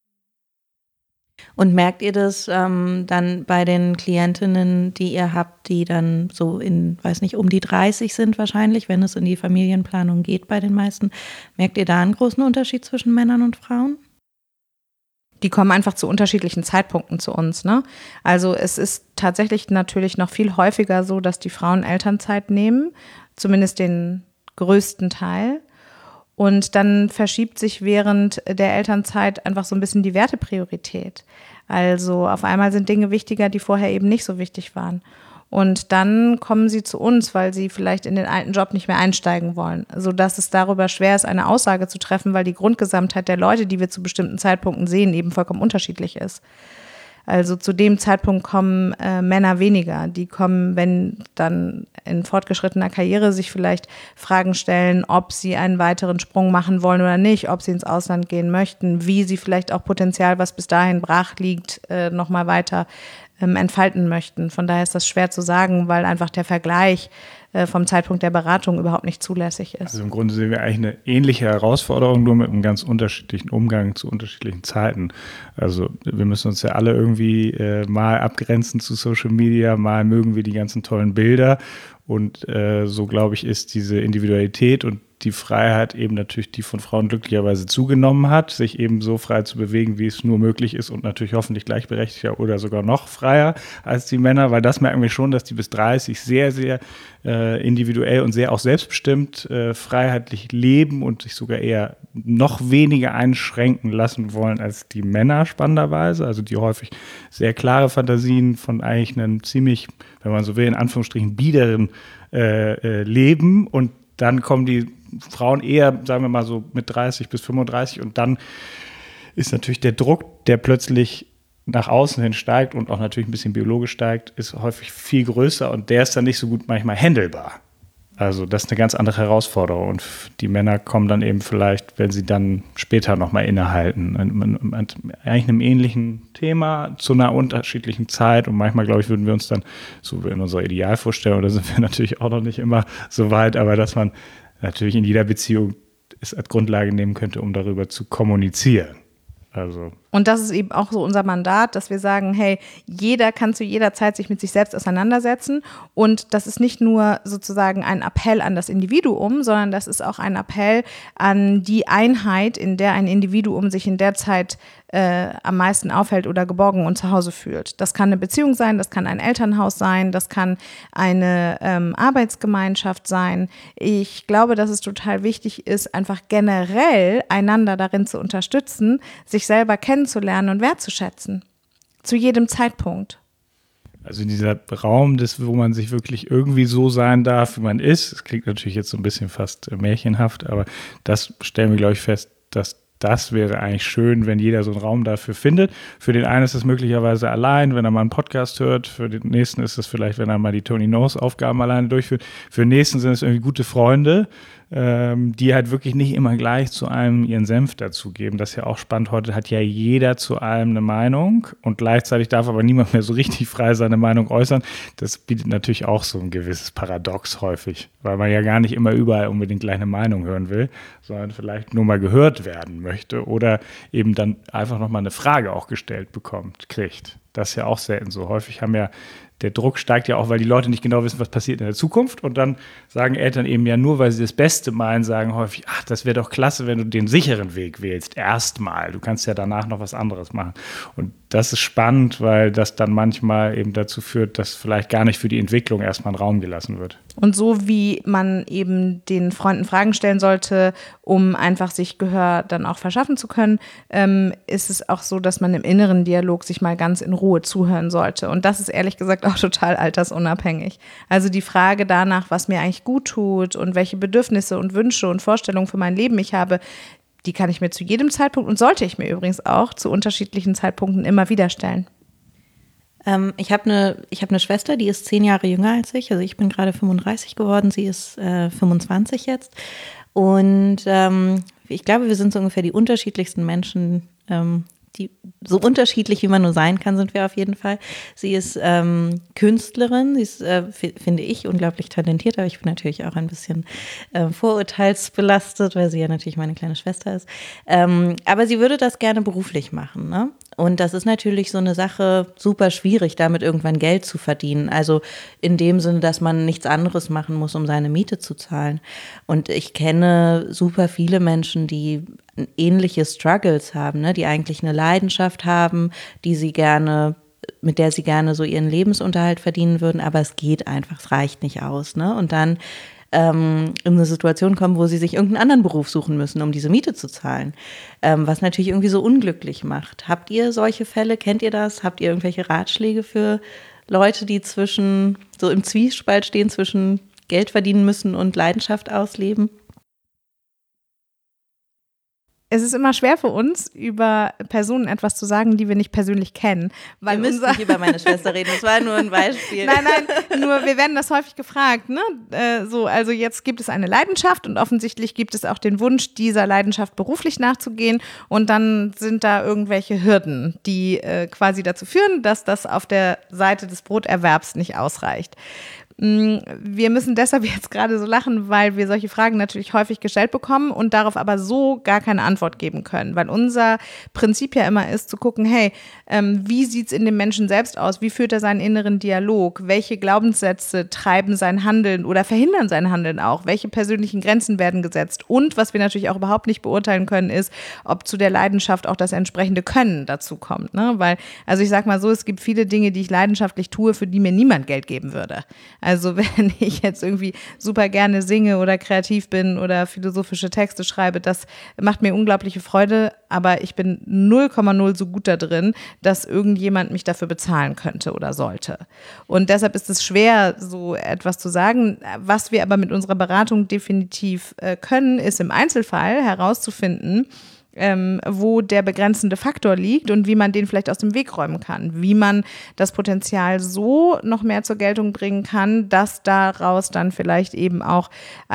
Und merkt ihr das ähm, dann bei den Klientinnen, die ihr habt, die dann so in, weiß nicht, um die dreißig sind wahrscheinlich, wenn es in die Familienplanung geht bei den meisten, merkt ihr da einen großen Unterschied zwischen Männern und Frauen? Die kommen einfach zu unterschiedlichen Zeitpunkten zu uns, ne? Also es ist tatsächlich natürlich noch viel häufiger so, dass die Frauen Elternzeit nehmen, zumindest den größten Teil. Und dann verschiebt sich während der Elternzeit einfach so ein bisschen die Wertepriorität. Also auf einmal sind Dinge wichtiger, die vorher eben nicht so wichtig waren. Und dann kommen sie zu uns, weil sie vielleicht in den alten Job nicht mehr einsteigen wollen, sodass es darüber schwer ist, eine Aussage zu treffen, weil die Grundgesamtheit der Leute, die wir zu bestimmten Zeitpunkten sehen, eben vollkommen unterschiedlich ist. Also zu dem Zeitpunkt kommen äh, Männer weniger. Die kommen, wenn dann in fortgeschrittener Karriere sich vielleicht Fragen stellen, ob sie einen weiteren Sprung machen wollen oder nicht, ob sie ins Ausland gehen möchten, wie sie vielleicht auch Potenzial, was bis dahin brach liegt, äh, nochmal weiter ähm, entfalten möchten. Von daher ist das schwer zu sagen, weil einfach der Vergleich äh, vom Zeitpunkt der Beratung überhaupt nicht zulässig ist. Also im Grunde sehen wir eigentlich eine ähnliche Herausforderung, nur mit einem ganz unterschiedlichen Umgang zu unterschiedlichen Zeiten. Also wir müssen uns ja alle irgendwie äh, mal abgrenzen zu Social Media, mal mögen wir die ganzen tollen Bilder. Und äh, so, glaube ich, ist diese Individualität und die Freiheit eben natürlich, die von Frauen glücklicherweise zugenommen hat, sich eben so frei zu bewegen, wie es nur möglich ist und natürlich hoffentlich gleichberechtigter oder sogar noch freier als die Männer, weil das merken wir schon, dass die bis dreißig sehr, sehr äh, individuell und sehr auch selbstbestimmt äh, freiheitlich leben und sich sogar eher noch weniger einschränken lassen wollen als die Männer spannenderweise, also die häufig sehr klare Fantasien von eigentlich einem ziemlich, wenn man so will, in Anführungsstrichen biederen äh, äh, Leben, und dann kommen die Frauen eher, sagen wir mal so mit dreißig bis fünfunddreißig, und dann ist natürlich der Druck, der plötzlich nach außen hin steigt und auch natürlich ein bisschen biologisch steigt, ist häufig viel größer, und der ist dann nicht so gut manchmal handelbar. Also das ist eine ganz andere Herausforderung, und die Männer kommen dann eben vielleicht, wenn sie dann später nochmal innehalten, eigentlich einem ähnlichen Thema zu einer unterschiedlichen Zeit, und manchmal, glaube ich, würden wir uns dann, so in unserer Idealvorstellung, da sind wir natürlich auch noch nicht immer so weit, aber dass man natürlich in jeder Beziehung es als Grundlage nehmen könnte, um darüber zu kommunizieren. Also. Und das ist eben auch so unser Mandat, dass wir sagen, hey, jeder kann zu jeder Zeit sich mit sich selbst auseinandersetzen, und das ist nicht nur sozusagen ein Appell an das Individuum, sondern das ist auch ein Appell an die Einheit, in der ein Individuum sich in der Zeit äh, am meisten aufhält oder geborgen und zu Hause fühlt. Das kann eine Beziehung sein, das kann ein Elternhaus sein, das kann eine ähm, Arbeitsgemeinschaft sein. Ich glaube, dass es total wichtig ist, einfach generell einander darin zu unterstützen, sich selber kennenzulernen zu lernen und wertzuschätzen. Zu jedem Zeitpunkt. Also dieser Raum, des, wo man sich wirklich irgendwie so sein darf, wie man ist, das klingt natürlich jetzt so ein bisschen fast märchenhaft, aber das stellen wir, glaube ich, fest, dass das wäre eigentlich schön, wenn jeder so einen Raum dafür findet. Für den einen ist es möglicherweise allein, wenn er mal einen Podcast hört. Für den nächsten ist es vielleicht, wenn er mal die Tony Knows Aufgaben alleine durchführt. Für den nächsten sind es irgendwie gute Freunde, ähm, die halt wirklich nicht immer gleich zu allem ihren Senf dazugeben. Das ist ja auch spannend. Heute hat ja jeder zu allem eine Meinung, und gleichzeitig darf aber niemand mehr so richtig frei seine Meinung äußern. Das bietet natürlich auch so ein gewisses Paradox häufig, weil man ja gar nicht immer überall unbedingt gleich eine Meinung hören will, sondern vielleicht nur mal gehört werden möchte oder eben dann einfach nochmal eine Frage auch gestellt bekommt, kriegt. Das ist ja auch selten so. Häufig haben ja der Druck steigt ja auch, weil die Leute nicht genau wissen, was passiert in der Zukunft. Und dann sagen Eltern eben ja nur, weil sie das Beste meinen, sagen häufig, ach, das wäre doch klasse, wenn du den sicheren Weg wählst. Erstmal. Du kannst ja danach noch was anderes machen. Und das ist spannend, weil das dann manchmal eben dazu führt, dass vielleicht gar nicht für die Entwicklung erstmal ein Raum gelassen wird. Und so wie man eben den Freunden Fragen stellen sollte, um einfach sich Gehör dann auch verschaffen zu können, ähm, ist es auch so, dass man im inneren Dialog sich mal ganz in Ruhe zuhören sollte. Und das ist ehrlich gesagt auch total altersunabhängig. Also die Frage danach, was mir eigentlich gut tut und welche Bedürfnisse und Wünsche und Vorstellungen für mein Leben ich habe, die kann ich mir zu jedem Zeitpunkt und sollte ich mir übrigens auch zu unterschiedlichen Zeitpunkten immer wieder stellen. Ähm, ich habe eine ich hab eine Schwester, die ist zehn Jahre jünger als ich. Also ich bin gerade fünfunddreißig geworden, sie ist äh, fünfundzwanzig jetzt. Und ähm, ich glaube, wir sind so ungefähr die unterschiedlichsten Menschen, ähm, die so unterschiedlich, wie man nur sein kann, sind wir auf jeden Fall. Sie ist ähm, Künstlerin, sie ist, äh, f- finde ich, unglaublich talentiert, aber ich bin natürlich auch ein bisschen äh, vorurteilsbelastet, weil sie ja natürlich meine kleine Schwester ist. Ähm, aber sie würde das gerne beruflich machen, ne? Und das ist natürlich so eine Sache, super schwierig, damit irgendwann Geld zu verdienen. Also in dem Sinne, dass man nichts anderes machen muss, um seine Miete zu zahlen. Und ich kenne super viele Menschen, die ähnliche Struggles haben, ne? Die eigentlich eine Leidenschaft haben, die sie gerne, mit der sie gerne so ihren Lebensunterhalt verdienen würden, aber es geht einfach, es reicht nicht aus, ne? Und dann ähm, in eine Situation kommen, wo sie sich irgendeinen anderen Beruf suchen müssen, um diese Miete zu zahlen, ähm, was natürlich irgendwie so unglücklich macht. Habt ihr solche Fälle? Kennt ihr das? Habt ihr irgendwelche Ratschläge für Leute, die zwischen so im Zwiespalt stehen zwischen Geld verdienen müssen und Leidenschaft ausleben? Es ist immer schwer für uns, über Personen etwas zu sagen, die wir nicht persönlich kennen. Weil wir müssen unser nicht über meine Schwester reden, das war nur ein Beispiel. Nein, nein, nur wir werden das häufig gefragt, ne? Äh, so, also jetzt gibt es eine Leidenschaft und offensichtlich gibt es auch den Wunsch, dieser Leidenschaft beruflich nachzugehen und dann sind da irgendwelche Hürden, die äh, quasi dazu führen, dass das auf der Seite des Broterwerbs nicht ausreicht. Wir müssen deshalb jetzt gerade so lachen, weil wir solche Fragen natürlich häufig gestellt bekommen und darauf aber so gar keine Antwort geben können, weil unser Prinzip ja immer ist zu gucken, hey, ähm, wie sieht's in dem Menschen selbst aus? Wie führt er seinen inneren Dialog? Welche Glaubenssätze treiben sein Handeln oder verhindern sein Handeln auch? Welche persönlichen Grenzen werden gesetzt? Und was wir natürlich auch überhaupt nicht beurteilen können, ist, ob zu der Leidenschaft auch das entsprechende Können dazu kommt, ne? Weil, also ich sag mal so, es gibt viele Dinge, die ich leidenschaftlich tue, für die mir niemand Geld geben würde. Also wenn ich jetzt irgendwie super gerne singe oder kreativ bin oder philosophische Texte schreibe, das macht mir unglaubliche Freude, aber ich bin null Komma null so gut da drin, dass irgendjemand mich dafür bezahlen könnte oder sollte. Und deshalb ist es schwer, so etwas zu sagen. Was wir aber mit unserer Beratung definitiv können, ist im Einzelfall herauszufinden, Ähm, wo der begrenzende Faktor liegt und wie man den vielleicht aus dem Weg räumen kann, wie man das Potenzial so noch mehr zur Geltung bringen kann, dass daraus dann vielleicht eben auch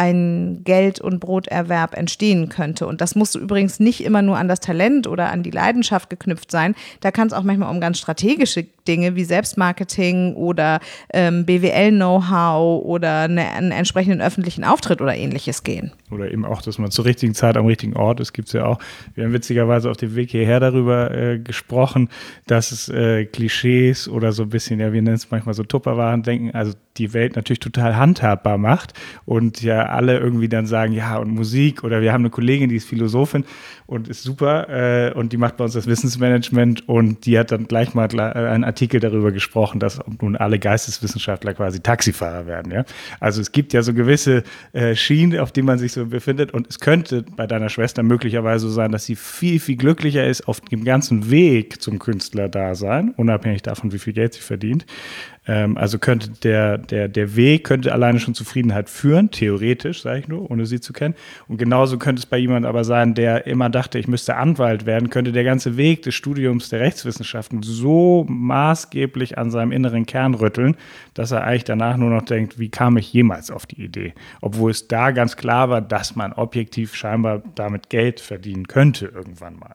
ein Geld- und Broterwerb entstehen könnte. Und das muss übrigens nicht immer nur an das Talent oder an die Leidenschaft geknüpft sein. Da kann es auch manchmal um ganz strategische Dinge wie Selbstmarketing oder ähm, B W L-Know-how oder eine, einen entsprechenden öffentlichen Auftritt oder ähnliches gehen. Oder eben auch, dass man zur richtigen Zeit am richtigen Ort ist, gibt es ja auch. Wir haben witzigerweise auf dem Weg hierher darüber äh, gesprochen, dass es äh, Klischees oder so ein bisschen, ja, wir nennen es manchmal so Tupperwaren-Denken, also die Welt natürlich total handhabbar macht und ja alle irgendwie dann sagen, ja, und Musik oder wir haben eine Kollegin, die ist Philosophin und ist super äh, und die macht bei uns das Wissensmanagement und die hat dann gleich mal einen Artikel darüber gesprochen, dass nun alle Geisteswissenschaftler quasi Taxifahrer werden, ja. Also es gibt ja so gewisse äh, Schienen, auf denen man sich so befindet und es könnte bei deiner Schwester möglicherweise so sein, dass sie viel, viel glücklicher ist auf dem ganzen Weg zum Künstlerdasein, unabhängig davon, wie viel Geld sie verdient. Ähm, also könnte der, der, der Weg könnte alleine schon Zufriedenheit führen, theoretisch, sage ich nur, ohne sie zu kennen. Und genauso könnte es bei jemandem aber sein, der immer dachte, ich müsste Anwalt werden, könnte der ganze Weg des Studiums der Rechtswissenschaften so maßgeblich an seinem inneren Kern rütteln, dass er eigentlich danach nur noch denkt, wie kam ich jemals auf die Idee? Obwohl es da ganz klar war, dass man objektiv scheinbar damit Geld verdienen könnte irgendwann mal.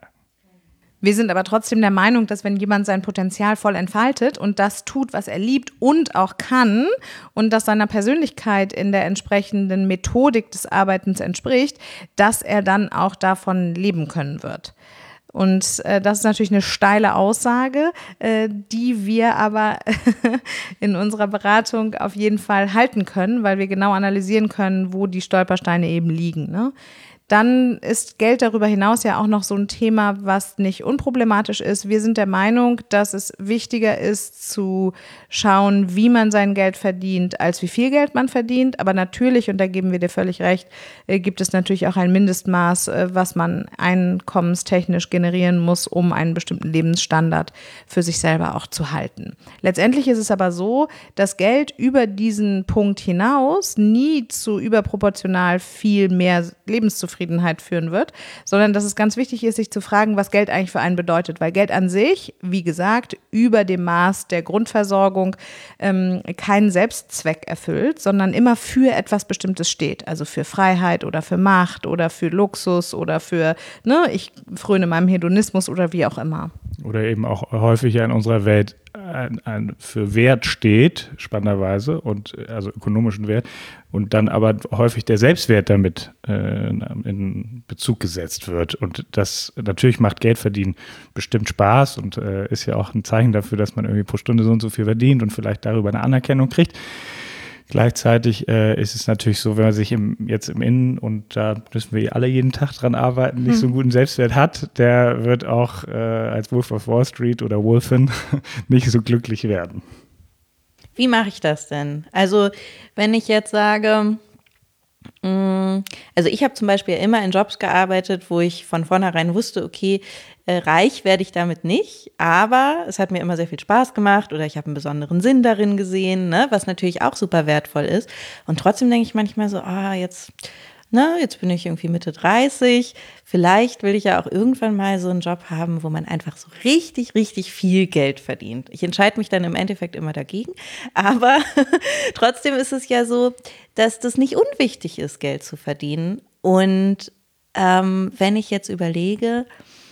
Wir sind aber trotzdem der Meinung, dass wenn jemand sein Potenzial voll entfaltet und das tut, was er liebt und auch kann und das seiner Persönlichkeit in der entsprechenden Methodik des Arbeitens entspricht, dass er dann auch davon leben können wird. Und äh, das ist natürlich eine steile Aussage, äh, die wir aber in unserer Beratung auf jeden Fall halten können, weil wir genau analysieren können, wo die Stolpersteine eben liegen, ne? Dann ist Geld darüber hinaus ja auch noch so ein Thema, was nicht unproblematisch ist. Wir sind der Meinung, dass es wichtiger ist zu schauen, wie man sein Geld verdient, als wie viel Geld man verdient. Aber natürlich, und da geben wir dir völlig recht, gibt es natürlich auch ein Mindestmaß, was man einkommenstechnisch generieren muss, um einen bestimmten Lebensstandard für sich selber auch zu halten. Letztendlich ist es aber so, dass Geld über diesen Punkt hinaus nie zu überproportional viel mehr Lebenszufriedenheit führen wird, sondern dass es ganz wichtig ist, sich zu fragen, was Geld eigentlich für einen bedeutet, weil Geld an sich, wie gesagt, über dem Maß der Grundversorgung ähm, keinen Selbstzweck erfüllt, sondern immer für etwas Bestimmtes steht, also für Freiheit oder für Macht oder für Luxus oder für, ne, ich fröne meinem Hedonismus oder wie auch immer. Oder eben auch häufig in unserer Welt ein, ein für Wert steht, spannenderweise, und also ökonomischen Wert, und dann aber häufig der Selbstwert damit äh, in Bezug gesetzt wird. Und das natürlich macht Geldverdienen bestimmt Spaß und äh, ist ja auch ein Zeichen dafür, dass man irgendwie pro Stunde so und so viel verdient und vielleicht darüber eine Anerkennung kriegt. Gleichzeitig äh, ist es natürlich so, wenn man sich im, jetzt im Innen, und da müssen wir alle jeden Tag dran arbeiten, nicht so einen guten Selbstwert hat, der wird auch äh, als Wolf of Wall Street oder Wolfin nicht so glücklich werden. Wie mache ich das denn? Also wenn ich jetzt sage, mh, also ich habe zum Beispiel immer in Jobs gearbeitet, wo ich von vornherein wusste, okay, äh, reich werde ich damit nicht, aber es hat mir immer sehr viel Spaß gemacht oder ich habe einen besonderen Sinn darin gesehen, ne, was natürlich auch super wertvoll ist. Und trotzdem denke ich manchmal so, ah, jetzt, ne, jetzt bin ich irgendwie Mitte dreißig, vielleicht will ich ja auch irgendwann mal so einen Job haben, wo man einfach so richtig, richtig viel Geld verdient. Ich entscheide mich dann im Endeffekt immer dagegen, aber trotzdem ist es ja so, dass das nicht unwichtig ist, Geld zu verdienen. Und ähm, wenn ich jetzt überlege,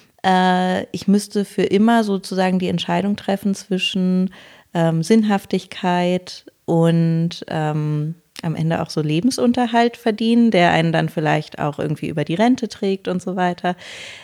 äh, ich müsste für immer sozusagen die Entscheidung treffen zwischen ähm, Sinnhaftigkeit und ähm, am Ende auch so Lebensunterhalt verdienen, der einen dann vielleicht auch irgendwie über die Rente trägt und so weiter.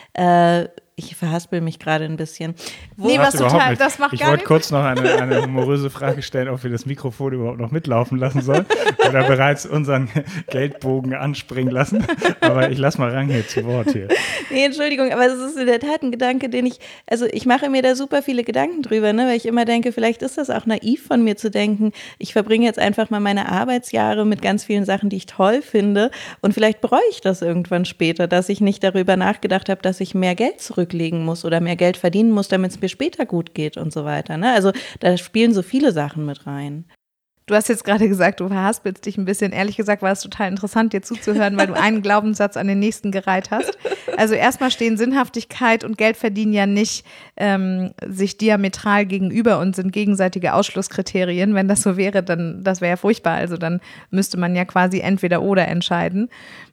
Äh, ich verhaspel mich gerade ein bisschen. Wo nee, was total, das macht ich gar wollte kurz noch eine, eine humoröse Frage stellen, ob wir das Mikrofon überhaupt noch mitlaufen lassen sollen oder bereits unseren Geldbogen anspringen lassen. Aber ich lasse mal Rang hier zu Wort hier. Nee, Entschuldigung, aber es ist in der Tat ein Gedanke, den ich, also ich mache mir da super viele Gedanken drüber, ne, weil ich immer denke, vielleicht ist das auch naiv von mir zu denken, ich verbringe jetzt einfach mal meine Arbeitsjahre mit ganz vielen Sachen, die ich toll finde, und vielleicht bereue ich das irgendwann später, dass ich nicht darüber nachgedacht habe, dass ich mehr Geld zurücklegen muss oder mehr Geld verdienen muss, damit es mir später gut geht und so weiter, ne? Also da spielen so viele Sachen mit rein. Du hast jetzt gerade gesagt, du verhaspelst dich ein bisschen. Ehrlich gesagt war es total interessant, dir zuzuhören, weil du einen Glaubenssatz an den nächsten gereiht hast. Also erstmal stehen Sinnhaftigkeit und Geldverdienen ja nicht ähm, sich diametral gegenüber und sind gegenseitige Ausschlusskriterien. Wenn das so wäre, dann das wäre ja furchtbar. Also dann müsste man ja quasi entweder oder entscheiden.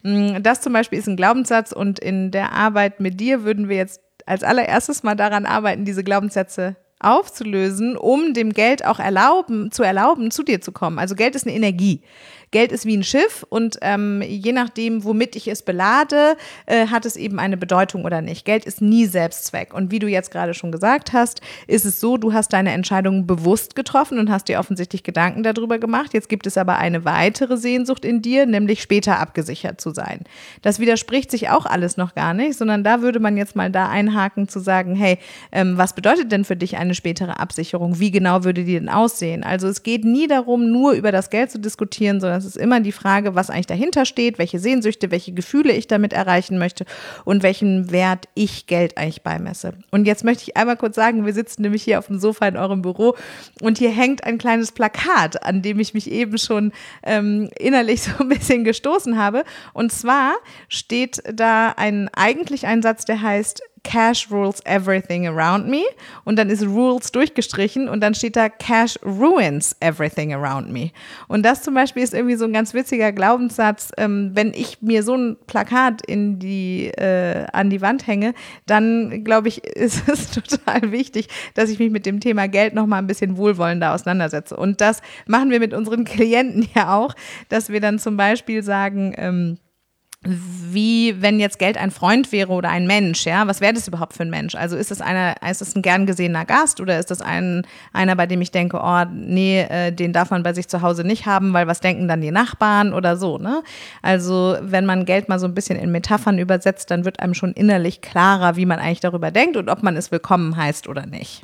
Das zum Beispiel ist ein Glaubenssatz, und in der Arbeit mit dir würden wir jetzt als allererstes mal daran arbeiten, diese Glaubenssätze aufzulösen, um dem Geld auch erlauben, zu erlauben, zu dir zu kommen. Also Geld ist eine Energie. Geld ist wie ein Schiff, und ähm, je nachdem, womit ich es belade, äh, hat es eben eine Bedeutung oder nicht. Geld ist nie Selbstzweck. Und wie du jetzt gerade schon gesagt hast, ist es so, du hast deine Entscheidung bewusst getroffen und hast dir offensichtlich Gedanken darüber gemacht. Jetzt gibt es aber eine weitere Sehnsucht in dir, nämlich später abgesichert zu sein. Das widerspricht sich auch alles noch gar nicht, sondern da würde man jetzt mal da einhaken zu sagen, hey, ähm, was bedeutet denn für dich eine spätere Absicherung? Wie genau würde die denn aussehen? Also es geht nie darum, nur über das Geld zu diskutieren, sondern es ist immer die Frage, was eigentlich dahinter steht, welche Sehnsüchte, welche Gefühle ich damit erreichen möchte und welchen Wert ich Geld eigentlich beimesse. Und jetzt möchte ich einmal kurz sagen, wir sitzen nämlich hier auf dem Sofa in eurem Büro und hier hängt ein kleines Plakat, an dem ich mich eben schon ähm, innerlich so ein bisschen gestoßen habe. Und zwar steht da ein, eigentlich ein Satz, der heißt: Cash rules everything around me, und dann ist rules durchgestrichen und dann steht da Cash ruins everything around me. Und das zum Beispiel ist irgendwie so ein ganz witziger Glaubenssatz. Ähm, wenn ich mir so ein Plakat in die, äh, an die Wand hänge, dann glaube ich, ist es total wichtig, dass ich mich mit dem Thema Geld noch mal ein bisschen wohlwollender auseinandersetze. Und das machen wir mit unseren Klienten ja auch, dass wir dann zum Beispiel sagen, ähm, wie wenn jetzt Geld ein Freund wäre oder ein Mensch, ja, was wäre das überhaupt für ein Mensch? Also ist es einer, ist es ein gern gesehener Gast oder ist das ein, einer, bei dem ich denke, oh, nee, äh, den darf man bei sich zu Hause nicht haben, weil was denken dann die Nachbarn oder so, ne? Also wenn man Geld mal so ein bisschen in Metaphern übersetzt, dann wird einem schon innerlich klarer, wie man eigentlich darüber denkt und ob man es willkommen heißt oder nicht.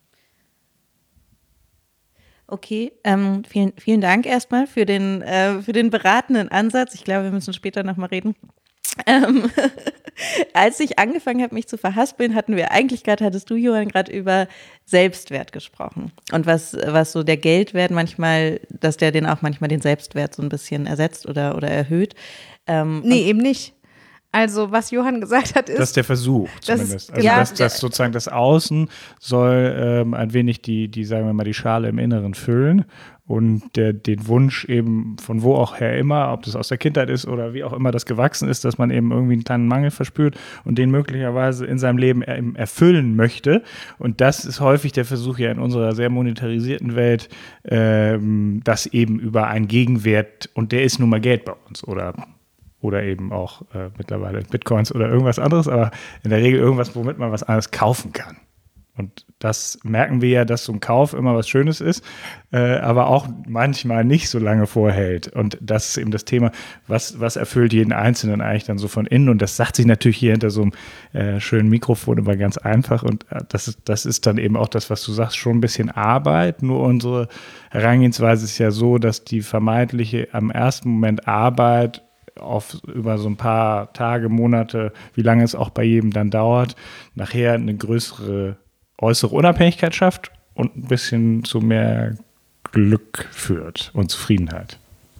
Okay, ähm, vielen, vielen Dank erstmal für den, äh, für den beratenden Ansatz. Ich glaube, wir müssen später nochmal reden. Ähm, als ich angefangen habe, mich zu verhaspeln, hatten wir eigentlich gerade, hattest du, Johann, gerade über Selbstwert gesprochen. Und was, was so der Geldwert manchmal, dass der den auch manchmal den Selbstwert so ein bisschen ersetzt oder, oder erhöht. Ähm, nee, eben nicht. Also was Johann gesagt hat, ist… Das ist der Versuch zumindest. Das, also ja, das, das sozusagen das Außen soll ähm, ein wenig die, die, sagen wir mal, die Schale im Inneren füllen und der, den Wunsch eben von wo auch her immer, ob das aus der Kindheit ist oder wie auch immer das gewachsen ist, dass man eben irgendwie einen kleinen Mangel verspürt und den möglicherweise in seinem Leben er, erfüllen möchte. Und das ist häufig der Versuch ja in unserer sehr monetarisierten Welt, ähm, das eben über einen Gegenwert, und der ist nun mal Geld bei uns oder Oder eben auch äh, mittlerweile Bitcoins oder irgendwas anderes, aber in der Regel irgendwas, womit man was anderes kaufen kann. Und das merken wir ja, dass so ein Kauf immer was Schönes ist, äh, aber auch manchmal nicht so lange vorhält. Und das ist eben das Thema, was, was erfüllt jeden Einzelnen eigentlich dann so von innen. Und das sagt sich natürlich hier hinter so einem äh, schönen Mikrofon immer ganz einfach. Und äh, das ist, das ist dann eben auch das, was du sagst, schon ein bisschen Arbeit. Nur unsere Herangehensweise ist ja so, dass die vermeintliche am ersten Moment Arbeit auf über so ein paar Tage, Monate, wie lange es auch bei jedem dann dauert, nachher eine größere äußere Unabhängigkeit schafft und ein bisschen zu mehr Glück führt und Zufriedenheit.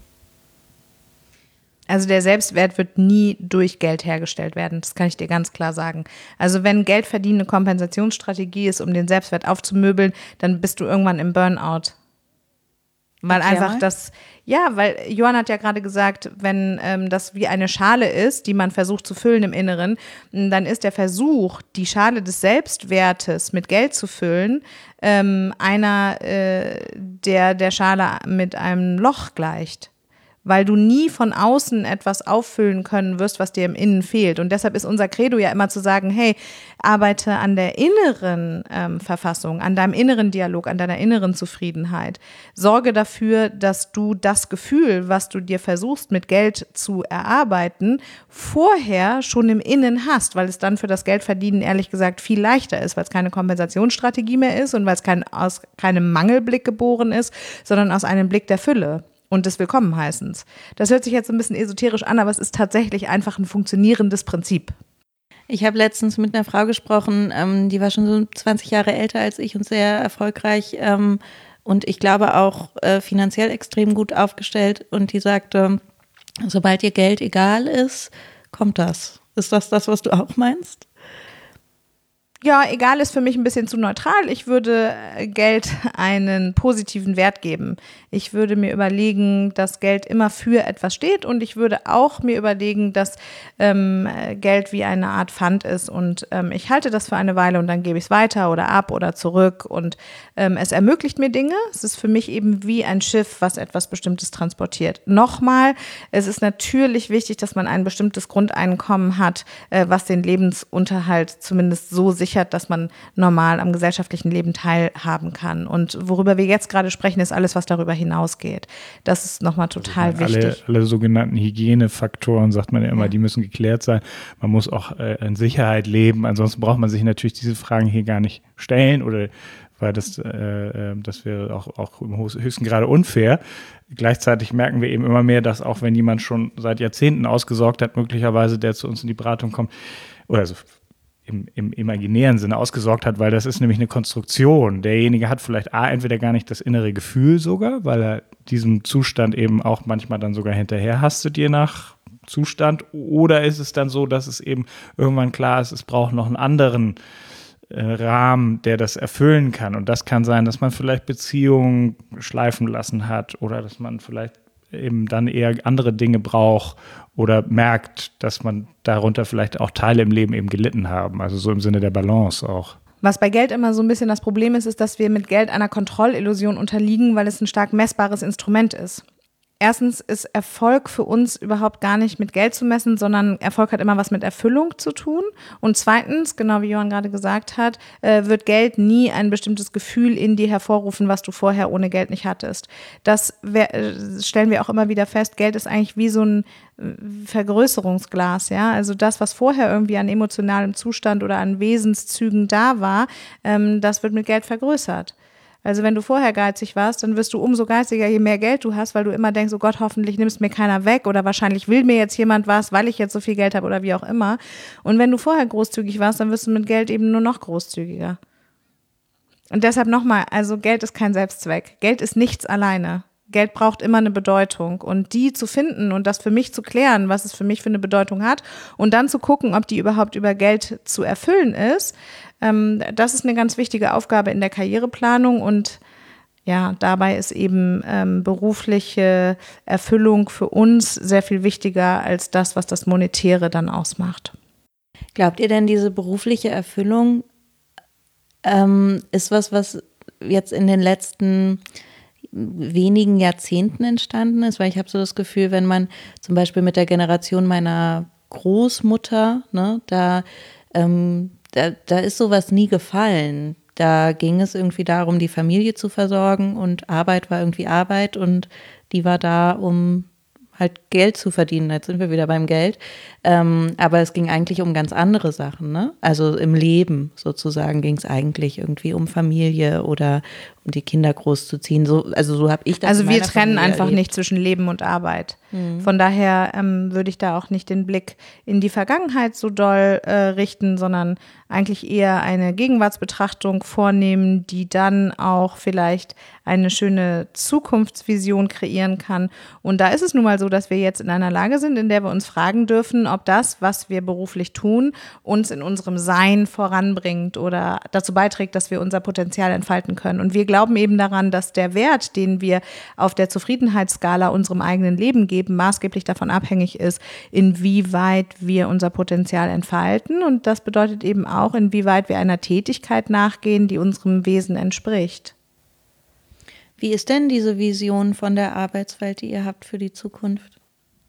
Also der Selbstwert wird nie durch Geld hergestellt werden, das kann ich dir ganz klar sagen. Also wenn Geld verdienen eine Kompensationsstrategie ist, um den Selbstwert aufzumöbeln, dann bist du irgendwann im Burnout. Weil Erklär einfach mal. das, ja, weil Johann hat ja gerade gesagt, wenn ähm, das wie eine Schale ist, die man versucht zu füllen im Inneren, dann ist der Versuch, die Schale des Selbstwertes mit Geld zu füllen, ähm, einer, äh, der der Schale mit einem Loch gleicht. Weil du nie von außen etwas auffüllen können wirst, was dir im Innen fehlt. Und deshalb ist unser Credo ja immer zu sagen, hey, arbeite an der inneren ähm, Verfassung, an deinem inneren Dialog, an deiner inneren Zufriedenheit. Sorge dafür, dass du das Gefühl, was du dir versuchst mit Geld zu erarbeiten, vorher schon im Innen hast, weil es dann für das Geldverdienen ehrlich gesagt viel leichter ist, weil es keine Kompensationsstrategie mehr ist und weil es kein, aus keinem Mangelblick geboren ist, sondern aus einem Blick der Fülle und des Willkommenheißens. Das hört sich jetzt ein bisschen esoterisch an, aber es ist tatsächlich einfach ein funktionierendes Prinzip. Ich habe letztens mit einer Frau gesprochen, ähm, die war schon so zwanzig Jahre älter als ich und sehr erfolgreich ähm, und ich glaube auch äh, finanziell extrem gut aufgestellt, und die sagte, sobald ihr Geld egal ist, kommt das. Ist das das, was du auch meinst? Ja, egal ist für mich ein bisschen zu neutral. Ich würde Geld einen positiven Wert geben. Ich würde mir überlegen, dass Geld immer für etwas steht, und ich würde auch mir überlegen, dass ähm, Geld wie eine Art Pfand ist, und ähm, ich halte das für eine Weile und dann gebe ich es weiter oder ab oder zurück, und ähm, es ermöglicht mir Dinge. Es ist für mich eben wie ein Schiff, was etwas Bestimmtes transportiert. Nochmal, es ist natürlich wichtig, dass man ein bestimmtes Grundeinkommen hat, äh, was den Lebensunterhalt zumindest so sichert, dass man normal am gesellschaftlichen Leben teilhaben kann. Und worüber wir jetzt gerade sprechen, ist alles, was darüber hinausgeht. Das ist nochmal total also alle, wichtig. Alle sogenannten Hygienefaktoren, sagt man ja immer, ja. Die müssen geklärt sein. Man muss auch äh, in Sicherheit leben. Ansonsten braucht man sich natürlich diese Fragen hier gar nicht stellen, oder weil das, äh, das wäre auch, auch im höchsten Grade unfair. Gleichzeitig merken wir eben immer mehr, dass auch wenn jemand schon seit Jahrzehnten ausgesorgt hat, möglicherweise der zu uns in die Beratung kommt, oder so Im, im imaginären Sinne ausgesorgt hat, weil das ist nämlich eine Konstruktion. Derjenige hat vielleicht A, entweder gar nicht das innere Gefühl sogar, weil er diesem Zustand eben auch manchmal dann sogar hinterher hastet, je nach Zustand, oder ist es dann so, dass es eben irgendwann klar ist, es braucht noch einen anderen äh, Rahmen, der das erfüllen kann. Und das kann sein, dass man vielleicht Beziehungen schleifen lassen hat oder dass man vielleicht eben dann eher andere Dinge braucht oder merkt, dass man darunter vielleicht auch Teile im Leben eben gelitten haben, also so im Sinne der Balance auch. Was bei Geld immer so ein bisschen das Problem ist, ist, dass wir mit Geld einer Kontrollillusion unterliegen, weil es ein stark messbares Instrument ist. erstens ist Erfolg für uns überhaupt gar nicht mit Geld zu messen, sondern Erfolg hat immer was mit Erfüllung zu tun. Und zweitens, genau wie Johann gerade gesagt hat, äh, wird Geld nie ein bestimmtes Gefühl in dir hervorrufen, was du vorher ohne Geld nicht hattest. Das wär, äh, stellen wir auch immer wieder fest. Geld ist eigentlich wie so ein Vergrößerungsglas, ja, also das, was vorher irgendwie an emotionalem Zustand oder an Wesenszügen da war, ähm, das wird mit Geld vergrößert. Also wenn du vorher geizig warst, dann wirst du umso geiziger, je mehr Geld du hast, weil du immer denkst, oh Gott, hoffentlich nimmt mir keiner weg oder wahrscheinlich will mir jetzt jemand was, weil ich jetzt so viel Geld habe oder wie auch immer. Und wenn du vorher großzügig warst, dann wirst du mit Geld eben nur noch großzügiger. Und deshalb nochmal, also Geld ist kein Selbstzweck. Geld ist nichts alleine. Geld braucht immer eine Bedeutung und die zu finden und das für mich zu klären, was es für mich für eine Bedeutung hat und dann zu gucken, ob die überhaupt über Geld zu erfüllen ist, ähm, das ist eine ganz wichtige Aufgabe in der Karriereplanung und ja, dabei ist eben ähm, berufliche Erfüllung für uns sehr viel wichtiger als das, was das Monetäre dann ausmacht. Glaubt ihr denn, diese berufliche Erfüllung ähm, ist was, was jetzt in den letzten wenigen Jahrzehnten entstanden ist, weil ich habe so das Gefühl, wenn man zum Beispiel mit der Generation meiner Großmutter, ne, da, ähm, da, da ist sowas nie gefallen. Da ging es irgendwie darum, die Familie zu versorgen und Arbeit war irgendwie Arbeit und die war da, um halt Geld zu verdienen. Jetzt sind wir wieder beim Geld. Ähm, aber es ging eigentlich um ganz andere Sachen, ne? Also im Leben sozusagen ging es eigentlich irgendwie um Familie oder um die Kinder großzuziehen. So, also so habe ich das. Also wir trennen Familie einfach erlebt. nicht zwischen Leben und Arbeit. Mhm. Von daher ähm, würde ich da auch nicht den Blick in die Vergangenheit so doll äh, richten, sondern eigentlich eher eine Gegenwartsbetrachtung vornehmen, die dann auch vielleicht eine schöne Zukunftsvision kreieren kann. Und da ist es nun mal so, dass wir jetzt in einer Lage sind, in der wir uns fragen dürfen, ob das, was wir beruflich tun, uns in unserem Sein voranbringt oder dazu beiträgt, dass wir unser Potenzial entfalten können. Und wir glauben eben daran, dass der Wert, den wir auf der Zufriedenheitsskala unserem eigenen Leben geben, maßgeblich davon abhängig ist, inwieweit wir unser Potenzial entfalten. Und das bedeutet eben auch, inwieweit wir einer Tätigkeit nachgehen, die unserem Wesen entspricht. Wie ist denn diese Vision von der Arbeitswelt, die ihr habt für die Zukunft?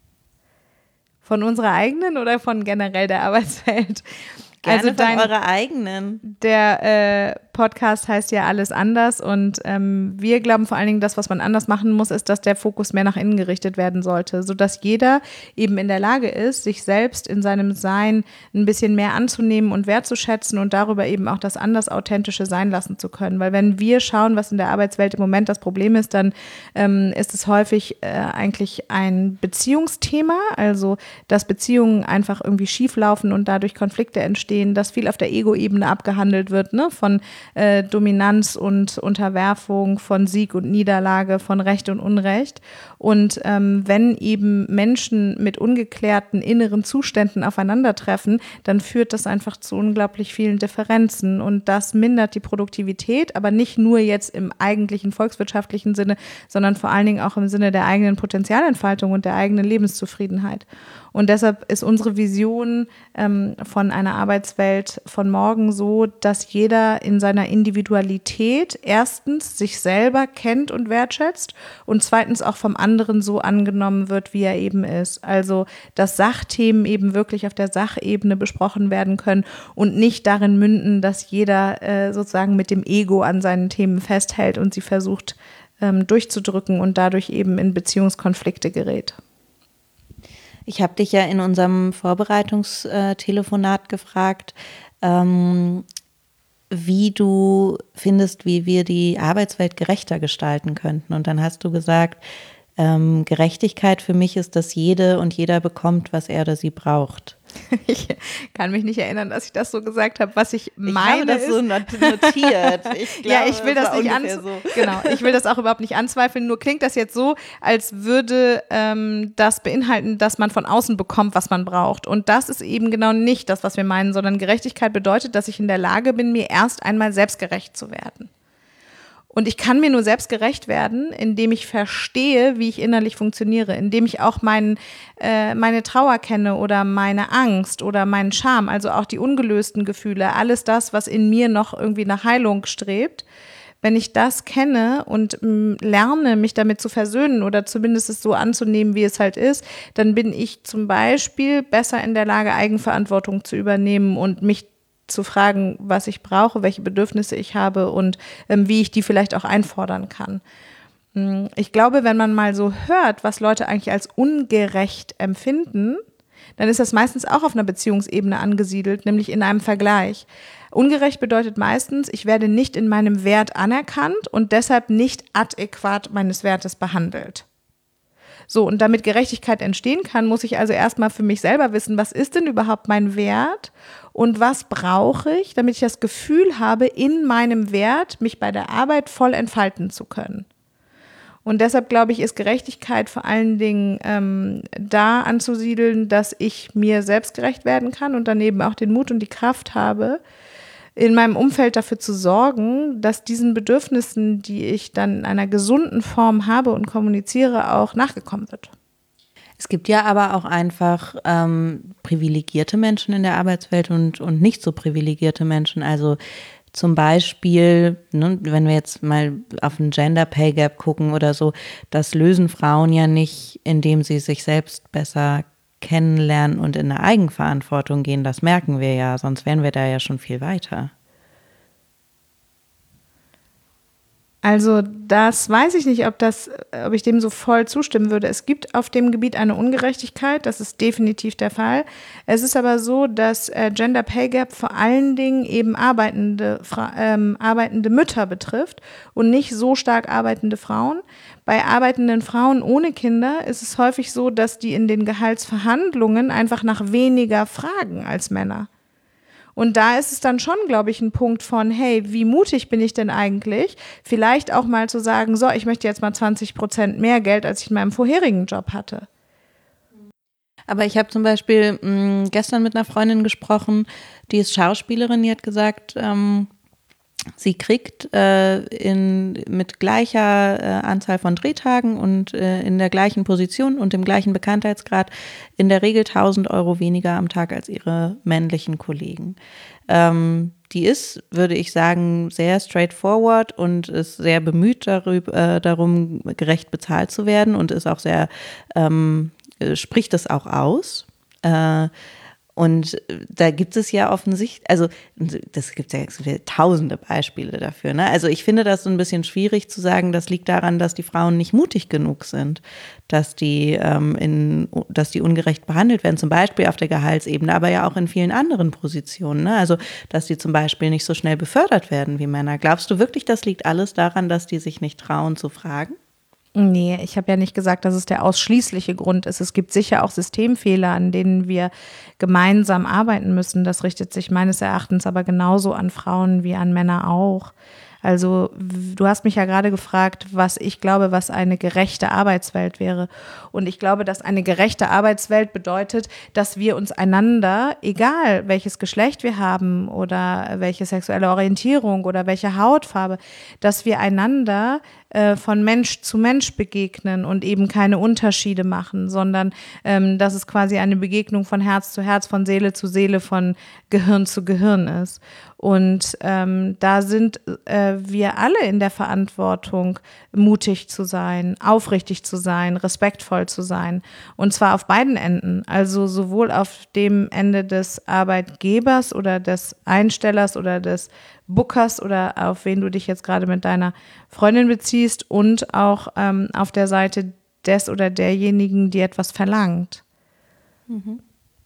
Von unserer eigenen oder von generell der Arbeitswelt? Gerne also dein, von eurer eigenen. Der äh, Podcast heißt ja Alles anders und ähm, wir glauben vor allen Dingen, das, was man anders machen muss, ist, dass der Fokus mehr nach innen gerichtet werden sollte, sodass jeder eben in der Lage ist, sich selbst in seinem Sein ein bisschen mehr anzunehmen und wertzuschätzen und darüber eben auch das anders Authentische sein lassen zu können. Weil wenn wir schauen, was in der Arbeitswelt im Moment das Problem ist, dann ähm, ist es häufig äh, eigentlich ein Beziehungsthema, also dass Beziehungen einfach irgendwie schief laufen und dadurch Konflikte entstehen, dass viel auf der Ego-Ebene abgehandelt wird, ne, von äh, Dominanz und Unterwerfung, von Sieg und Niederlage, von Recht und Unrecht. Und ähm, wenn eben Menschen mit ungeklärten inneren Zuständen aufeinandertreffen, dann führt das einfach zu unglaublich vielen Differenzen und das mindert die Produktivität, aber nicht nur jetzt im eigentlichen volkswirtschaftlichen Sinne, sondern vor allen Dingen auch im Sinne der eigenen Potenzialentfaltung und der eigenen Lebenszufriedenheit. Und deshalb ist unsere Vision ähm, von einer Arbeitswelt von morgen so, dass jeder in seiner Individualität erstens sich selber kennt und wertschätzt und zweitens auch vom anderen so angenommen wird, wie er eben ist. Also, dass Sachthemen eben wirklich auf der Sachebene besprochen werden können und nicht darin münden, dass jeder äh, sozusagen mit dem Ego an seinen Themen festhält und sie versucht ähm, durchzudrücken und dadurch eben in Beziehungskonflikte gerät. Ich habe dich ja in unserem Vorbereitungstelefonat gefragt, ähm, wie du findest, wie wir die Arbeitswelt gerechter gestalten könnten. Und dann hast du gesagt, ähm, Gerechtigkeit für mich ist, dass jede und jeder bekommt, was er oder sie braucht. Ich kann mich nicht erinnern, dass ich das so gesagt habe. Was ich meine, ich habe das ist, so notiert. Ich glaube, ja, ich will das, das nicht an, so. Genau, ich will das auch überhaupt nicht anzweifeln. Nur klingt das jetzt so, als würde ähm, das beinhalten, dass man von außen bekommt, was man braucht. Und das ist eben genau nicht das, was wir meinen, sondern Gerechtigkeit bedeutet, dass ich in der Lage bin, mir erst einmal selbstgerecht zu werden. Und ich kann mir nur selbst gerecht werden, indem ich verstehe, wie ich innerlich funktioniere, indem ich auch mein, äh, meine Trauer kenne oder meine Angst oder meinen Scham, also auch die ungelösten Gefühle, alles das, was in mir noch irgendwie nach Heilung strebt. wenn ich das kenne und m, lerne, mich damit zu versöhnen oder zumindest es so anzunehmen, wie es halt ist, dann bin ich zum Beispiel besser in der Lage, Eigenverantwortung zu übernehmen und mich zu fragen, was ich brauche, welche Bedürfnisse ich habe und ähm, wie ich die vielleicht auch einfordern kann. Ich glaube, wenn man mal so hört, was Leute eigentlich als ungerecht empfinden, dann ist das meistens auch auf einer Beziehungsebene angesiedelt, nämlich in einem Vergleich. Ungerecht bedeutet meistens, ich werde nicht in meinem Wert anerkannt und deshalb nicht adäquat meines Wertes behandelt. So, und damit Gerechtigkeit entstehen kann, muss ich also erstmal für mich selber wissen, was ist denn überhaupt mein Wert und was brauche ich, damit ich das Gefühl habe, in meinem Wert mich bei der Arbeit voll entfalten zu können. Und deshalb, glaube ich, ist Gerechtigkeit vor allen Dingen ähm, da anzusiedeln, dass ich mir selbst gerecht werden kann und daneben auch den Mut und die Kraft habe, in meinem Umfeld dafür zu sorgen, dass diesen Bedürfnissen, die ich dann in einer gesunden Form habe und kommuniziere, auch nachgekommen wird. Es gibt ja aber auch einfach ähm, privilegierte Menschen in der Arbeitswelt und, und nicht so privilegierte Menschen. Also zum Beispiel, ne, wenn wir jetzt mal auf einen Gender Pay Gap gucken oder so, das lösen Frauen ja nicht, indem sie sich selbst besser kennenlernen und in eine Eigenverantwortung gehen. Das merken wir ja, sonst wären wir da ja schon viel weiter. Also das weiß ich nicht, ob das, ob ich dem so voll zustimmen würde. Es gibt auf dem Gebiet eine Ungerechtigkeit, das ist definitiv der Fall. Es ist aber so, dass äh, Gender Pay Gap vor allen Dingen eben arbeitende, Fra- ähm, arbeitende Mütter betrifft und nicht so stark arbeitende Frauen. Bei arbeitenden Frauen ohne Kinder ist es häufig so, dass die in den Gehaltsverhandlungen einfach nach weniger fragen als Männer. Und da ist es dann schon, glaube ich, ein Punkt von, hey, wie mutig bin ich denn eigentlich? Vielleicht auch mal zu sagen, so, ich möchte jetzt mal zwanzig Prozent mehr Geld, als ich in meinem vorherigen Job hatte. Aber ich habe zum Beispiel mh, gestern mit einer Freundin gesprochen, die ist Schauspielerin, die hat gesagt, ähm, sie kriegt äh, in, mit gleicher äh, Anzahl von Drehtagen und äh, in der gleichen Position und dem gleichen Bekanntheitsgrad in der Regel tausend Euro weniger am Tag als ihre männlichen Kollegen. Ähm, die ist, würde ich sagen, sehr straightforward und ist sehr bemüht darüber, äh, darum, gerecht bezahlt zu werden und ist auch sehr, ähm, spricht das auch aus. Äh, Und da gibt es ja offensichtlich, also das gibt es ja tausende Beispiele dafür. Ne? Also ich finde das so ein bisschen schwierig zu sagen, das liegt daran, dass die Frauen nicht mutig genug sind, dass die, ähm, in, dass die ungerecht behandelt werden, zum Beispiel auf der Gehaltsebene, aber ja auch in vielen anderen Positionen. Ne? Also dass die zum Beispiel nicht so schnell befördert werden wie Männer. Glaubst du wirklich, das liegt alles daran, dass die sich nicht trauen zu fragen? Nee, ich habe ja nicht gesagt, dass es der ausschließliche Grund ist. Es gibt sicher auch Systemfehler, an denen wir gemeinsam arbeiten müssen. Das richtet sich meines Erachtens aber genauso an Frauen wie an Männer auch. Also du hast mich ja gerade gefragt, was ich glaube, was eine gerechte Arbeitswelt wäre. Und ich glaube, dass eine gerechte Arbeitswelt bedeutet, dass wir uns einander, egal welches Geschlecht wir haben oder welche sexuelle Orientierung oder welche Hautfarbe, dass wir einander äh, von Mensch zu Mensch begegnen und eben keine Unterschiede machen, sondern ähm, dass es quasi eine Begegnung von Herz zu Herz, von Seele zu Seele, von Gehirn zu Gehirn ist. Und ähm, da sind äh, wir alle in der Verantwortung, mutig zu sein, aufrichtig zu sein, respektvoll zu sein. Und zwar auf beiden Enden. Also sowohl auf dem Ende des Arbeitgebers oder des Einstellers oder des Bookers oder auf wen du dich jetzt gerade mit deiner Freundin beziehst und auch ähm, auf der Seite des oder derjenigen, die etwas verlangt. Mhm.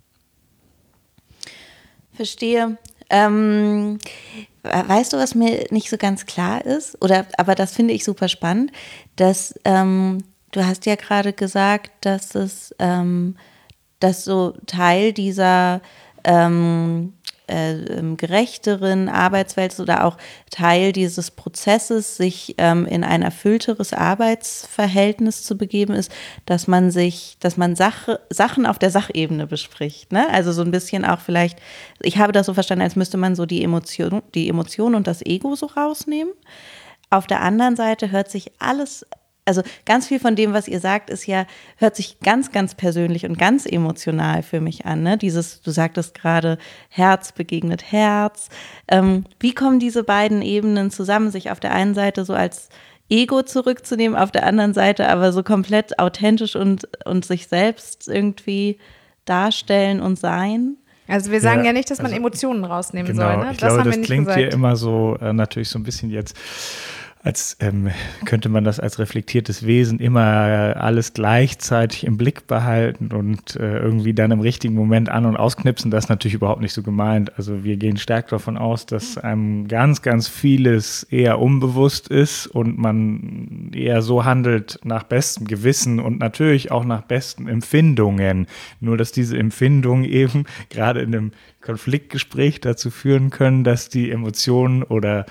Verstehe. Ähm, weißt du, was mir nicht so ganz klar ist? Oder, aber das finde ich super spannend, dass ähm, du hast ja gerade gesagt, dass es, ähm, dass so Teil dieser ähm, äh, gerechteren Arbeitswelt oder auch Teil dieses Prozesses, sich ähm, in ein erfüllteres Arbeitsverhältnis zu begeben, ist, dass man sich, dass man Sache, Sachen auf der Sachebene bespricht. Ne? Also so ein bisschen auch vielleicht, ich habe das so verstanden, als müsste man so die Emotion, die Emotion und das Ego so rausnehmen. Auf der anderen Seite hört sich alles also ganz viel von dem, was ihr sagt, ist ja, hört sich ganz, ganz persönlich und ganz emotional für mich an. Ne? Dieses, du sagtest gerade, Herz begegnet Herz. Ähm, wie kommen diese beiden Ebenen zusammen, sich auf der einen Seite so als Ego zurückzunehmen, auf der anderen Seite aber so komplett authentisch und, und sich selbst irgendwie darstellen und sein? Also wir sagen ja, ja nicht, dass man also, Emotionen rausnehmen genau, soll. Ne? Ich Das glaube, haben wir das nicht klingt gesagt. hier immer so äh, natürlich so ein bisschen jetzt, als ähm, könnte man das als reflektiertes Wesen immer alles gleichzeitig im Blick behalten und äh, irgendwie dann im richtigen Moment an- und ausknipsen. Das ist natürlich überhaupt nicht so gemeint. Also wir gehen stark davon aus, dass einem ganz, ganz vieles eher unbewusst ist und man eher so handelt nach bestem Gewissen und natürlich auch nach besten Empfindungen. Nur, dass diese Empfindungen eben gerade in einem Konfliktgespräch dazu führen können, dass die Emotionen oder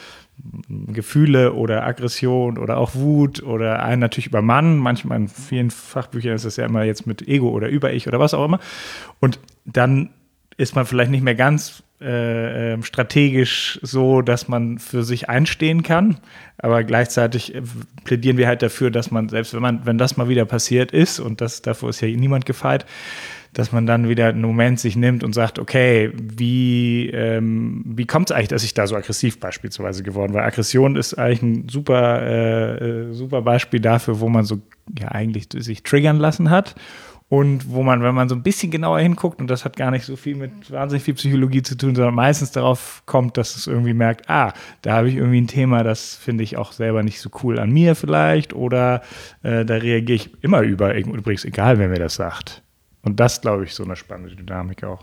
Gefühle oder Aggression oder auch Wut oder einen natürlich übermannen. Manchmal in vielen Fachbüchern ist das ja immer jetzt mit Ego oder Über-Ich oder was auch immer. Und dann ist man vielleicht nicht mehr ganz äh, strategisch so, dass man für sich einstehen kann. Aber gleichzeitig plädieren wir halt dafür, dass man, selbst wenn man, wenn das mal wieder passiert ist, und das, davor ist ja niemand gefeit, dass man dann wieder einen Moment sich nimmt und sagt, okay, wie, ähm, wie kommt es eigentlich, dass ich da so aggressiv beispielsweise geworden war? Aggression ist eigentlich ein super, äh, super Beispiel dafür, wo man so ja eigentlich sich triggern lassen hat und wo man, wenn man so ein bisschen genauer hinguckt, und das hat gar nicht so viel mit wahnsinnig viel Psychologie zu tun, sondern meistens darauf kommt, dass es irgendwie merkt, ah, da habe ich irgendwie ein Thema, das finde ich auch selber nicht so cool an mir vielleicht, oder äh, da reagiere ich immer über, übrigens egal, wer mir das sagt. Und das, glaube ich, so eine spannende Dynamik auch.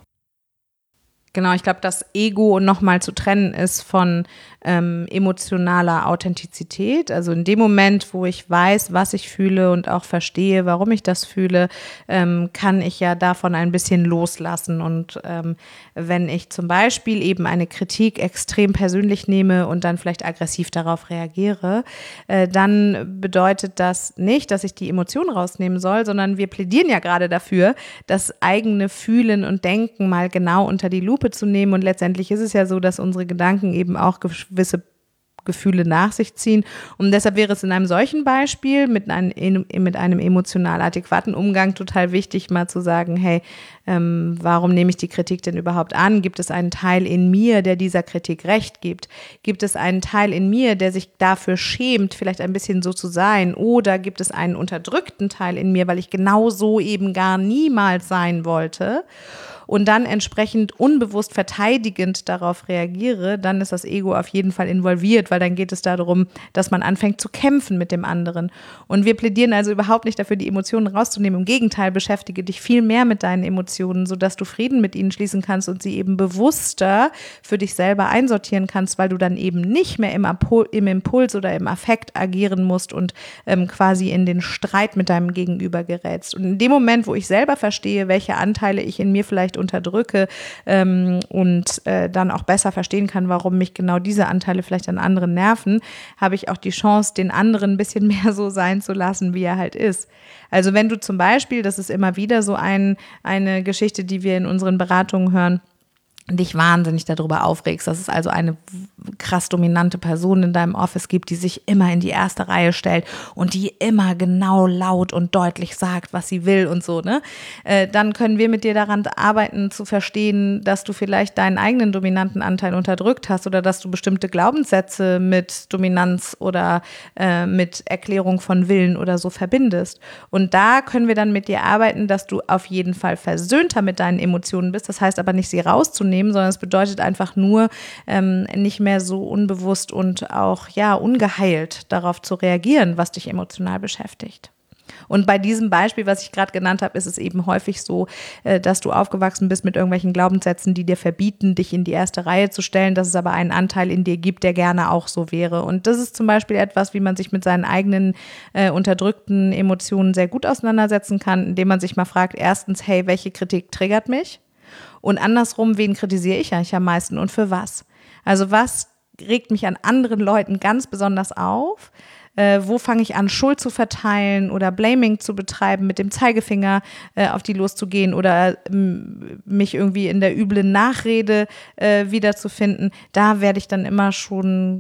Genau, ich glaube, das Ego nochmal zu trennen ist von ähm, emotionaler Authentizität. Also in dem Moment, wo ich weiß, was ich fühle und auch verstehe, warum ich das fühle, ähm, kann ich ja davon ein bisschen loslassen. Und ähm, wenn ich zum Beispiel eben eine Kritik extrem persönlich nehme und dann vielleicht aggressiv darauf reagiere, äh, dann bedeutet das nicht, dass ich die Emotion rausnehmen soll, sondern wir plädieren ja gerade dafür, das eigene Fühlen und Denken mal genau unter die Lupe zu nehmen, und letztendlich ist es ja so, dass unsere Gedanken eben auch gewisse Gefühle nach sich ziehen, und deshalb wäre es in einem solchen Beispiel mit einem, mit einem emotional adäquaten Umgang total wichtig, mal zu sagen, hey, ähm, warum nehme ich die Kritik denn überhaupt an? Gibt es einen Teil in mir, der dieser Kritik Recht gibt? Gibt es einen Teil in mir, der sich dafür schämt, vielleicht ein bisschen so zu sein? Oder gibt es einen unterdrückten Teil in mir, weil ich genau so eben gar niemals sein wollte? Und dann entsprechend unbewusst verteidigend darauf reagiere, dann ist das Ego auf jeden Fall involviert, weil dann geht es darum, dass man anfängt zu kämpfen mit dem anderen. Und wir plädieren also überhaupt nicht dafür, die Emotionen rauszunehmen. Im Gegenteil, beschäftige dich viel mehr mit deinen Emotionen, sodass du Frieden mit ihnen schließen kannst und sie eben bewusster für dich selber einsortieren kannst, weil du dann eben nicht mehr im, Apol- im Impuls oder im Affekt agieren musst und ähm, quasi in den Streit mit deinem Gegenüber gerätst. Und in dem Moment, wo ich selber verstehe, welche Anteile ich in mir vielleicht unterdrücke ähm, und äh, dann auch besser verstehen kann, warum mich genau diese Anteile vielleicht an anderen nerven, habe ich auch die Chance, den anderen ein bisschen mehr so sein zu lassen, wie er halt ist. Also wenn du zum Beispiel, das ist immer wieder so ein, eine Geschichte, die wir in unseren Beratungen hören, dich wahnsinnig darüber aufregst, dass es also eine krass dominante Person in deinem Office gibt, die sich immer in die erste Reihe stellt und die immer genau laut und deutlich sagt, was sie will und so, ne? Äh, dann können wir mit dir daran arbeiten, zu verstehen, dass du vielleicht deinen eigenen dominanten Anteil unterdrückt hast oder dass du bestimmte Glaubenssätze mit Dominanz oder äh, mit Erklärung von Willen oder so verbindest. Und da können wir dann mit dir arbeiten, dass du auf jeden Fall versöhnter mit deinen Emotionen bist. Das heißt aber nicht, sie rauszunehmen, sondern es bedeutet einfach nur, ähm, nicht mehr so unbewusst und auch ja ungeheilt darauf zu reagieren, was dich emotional beschäftigt. Und bei diesem Beispiel, was ich gerade genannt habe, ist es eben häufig so, äh, dass du aufgewachsen bist mit irgendwelchen Glaubenssätzen, die dir verbieten, dich in die erste Reihe zu stellen, dass es aber einen Anteil in dir gibt, der gerne auch so wäre. Und das ist zum Beispiel etwas, wie man sich mit seinen eigenen äh, unterdrückten Emotionen sehr gut auseinandersetzen kann, indem man sich mal fragt, erstens, hey, welche Kritik triggert mich? Und andersrum, wen kritisiere ich eigentlich am meisten und für was? Also was regt mich an anderen Leuten ganz besonders auf? Äh, wo fange ich an, Schuld zu verteilen oder Blaming zu betreiben, mit dem Zeigefinger äh, auf die loszugehen oder ähm, mich irgendwie in der üblen Nachrede äh, wiederzufinden? Da werde ich dann immer schon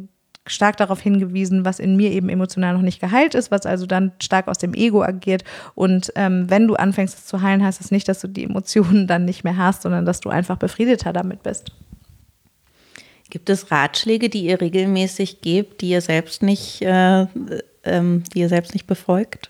stark darauf hingewiesen, was in mir eben emotional noch nicht geheilt ist, was also dann stark aus dem Ego agiert. Und ähm, wenn du anfängst, es zu heilen, heißt das nicht, dass du die Emotionen dann nicht mehr hast, sondern dass du einfach befriedeter damit bist. Gibt es Ratschläge, die ihr regelmäßig gebt, die ihr selbst nicht, äh, ähm, die ihr selbst nicht befolgt?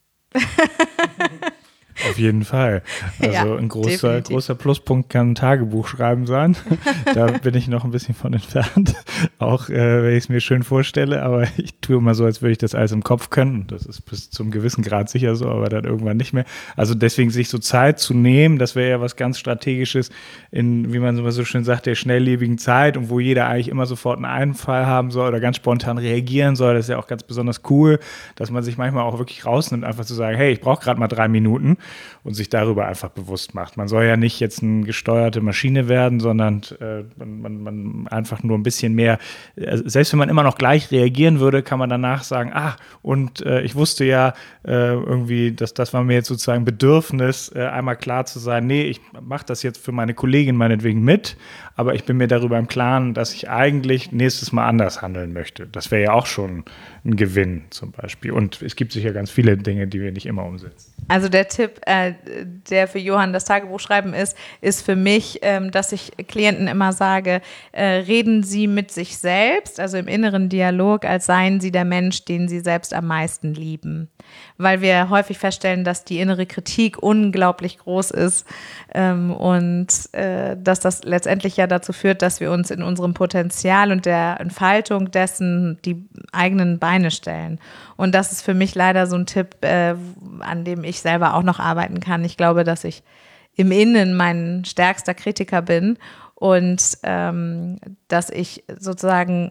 Auf jeden Fall. Also Ja, ein großer, definitiv. großer Pluspunkt kann ein Tagebuch schreiben sein. Da bin ich noch ein bisschen von entfernt, auch äh, wenn ich es mir schön vorstelle, aber ich tue immer so, als würde ich das alles im Kopf können. Und das ist bis zum gewissen Grad sicher so, aber dann irgendwann nicht mehr. Also deswegen sich so Zeit zu nehmen, das wäre ja was ganz Strategisches in, wie man so schön sagt, der schnelllebigen Zeit und wo jeder eigentlich immer sofort einen Einfall haben soll oder ganz spontan reagieren soll. Das ist ja auch ganz besonders cool, dass man sich manchmal auch wirklich rausnimmt, einfach zu sagen, hey, ich brauche gerade mal drei Minuten. Und sich darüber einfach bewusst macht. Man soll ja nicht jetzt eine gesteuerte Maschine werden, sondern äh, man, man, man einfach nur ein bisschen mehr, äh, selbst wenn man immer noch gleich reagieren würde, kann man danach sagen, ah, und äh, ich wusste ja äh, irgendwie, dass das war mir jetzt sozusagen Bedürfnis, äh, einmal klar zu sein, nee, ich mache das jetzt für meine Kollegin meinetwegen mit, aber ich bin mir darüber im Klaren, dass ich eigentlich nächstes Mal anders handeln möchte. Das wäre ja auch schon ein Gewinn zum Beispiel. Und es gibt sicher ganz viele Dinge, die wir nicht immer umsetzen. Also der Tipp, äh, der für Johann das Tagebuch schreiben ist, ist für mich, ähm, dass ich Klienten immer sage, äh, reden Sie mit sich selbst, also im inneren Dialog, als seien Sie der Mensch, den Sie selbst am meisten lieben. Weil wir häufig feststellen, dass die innere Kritik unglaublich groß ist ähm, und äh, dass das letztendlich ja dazu führt, dass wir uns in unserem Potenzial und der Entfaltung dessen die eigenen Beine stellen. Und das ist für mich leider so ein Tipp, äh, an dem ich selber auch noch arbeiten kann. Ich glaube, dass ich im Innen mein stärkster Kritiker bin und ähm, dass ich sozusagen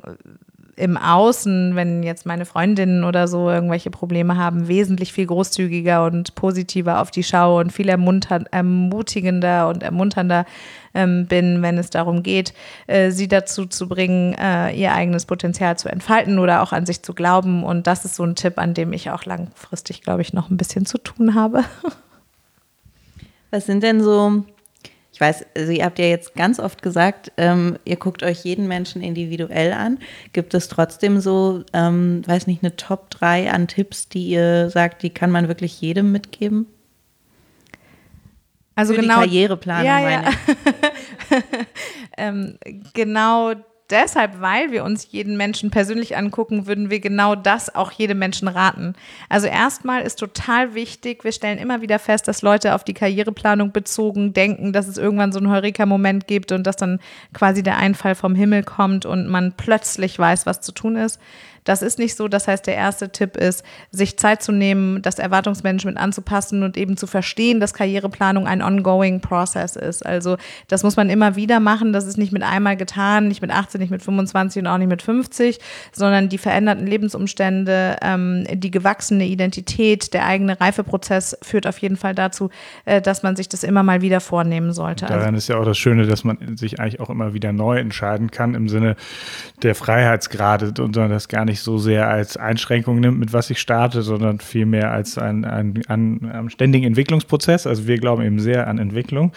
im Außen, wenn jetzt meine Freundinnen oder so irgendwelche Probleme haben, wesentlich viel großzügiger und positiver auf die schaue und viel ermunter- ermutigender und ermunternder ähm, bin, wenn es darum geht, äh, sie dazu zu bringen, äh, ihr eigenes Potenzial zu entfalten oder auch an sich zu glauben. Und das ist so ein Tipp, an dem ich auch langfristig, glaube ich, noch ein bisschen zu tun habe. Was sind denn so, ich weiß, also ihr habt ja jetzt ganz oft gesagt, ähm, ihr guckt euch jeden Menschen individuell an. Gibt es trotzdem so, ähm, weiß nicht, eine Top drei an Tipps, die ihr sagt, die kann man wirklich jedem mitgeben? Also Für genau, die Karriereplanung, ja, meine ja. ich. ähm, genau deshalb, weil wir uns jeden Menschen persönlich angucken, würden wir genau das auch jedem Menschen raten. Also erstmal ist total wichtig, wir stellen immer wieder fest, dass Leute auf die Karriereplanung bezogen denken, dass es irgendwann so einen Heureka-Moment gibt und dass dann quasi der Einfall vom Himmel kommt und man plötzlich weiß, was zu tun ist. Das ist nicht so. Das heißt, der erste Tipp ist, sich Zeit zu nehmen, das Erwartungsmanagement anzupassen und eben zu verstehen, dass Karriereplanung ein ongoing Process ist. Also das muss man immer wieder machen. Das ist nicht mit einmal getan, nicht mit achtzehn, nicht mit fünfundzwanzig und auch nicht mit fünfzig, sondern die veränderten Lebensumstände, ähm, die gewachsene Identität, der eigene Reifeprozess führt auf jeden Fall dazu, äh, dass man sich das immer mal wieder vornehmen sollte. Daran Also, ist ja auch das Schöne, dass man sich eigentlich auch immer wieder neu entscheiden kann im Sinne der Freiheitsgrade und das gar nicht so sehr als Einschränkung nimmt, mit was ich starte, sondern vielmehr als ein, ein, ein, ein ständigen Entwicklungsprozess. Also wir glauben eben sehr an Entwicklung.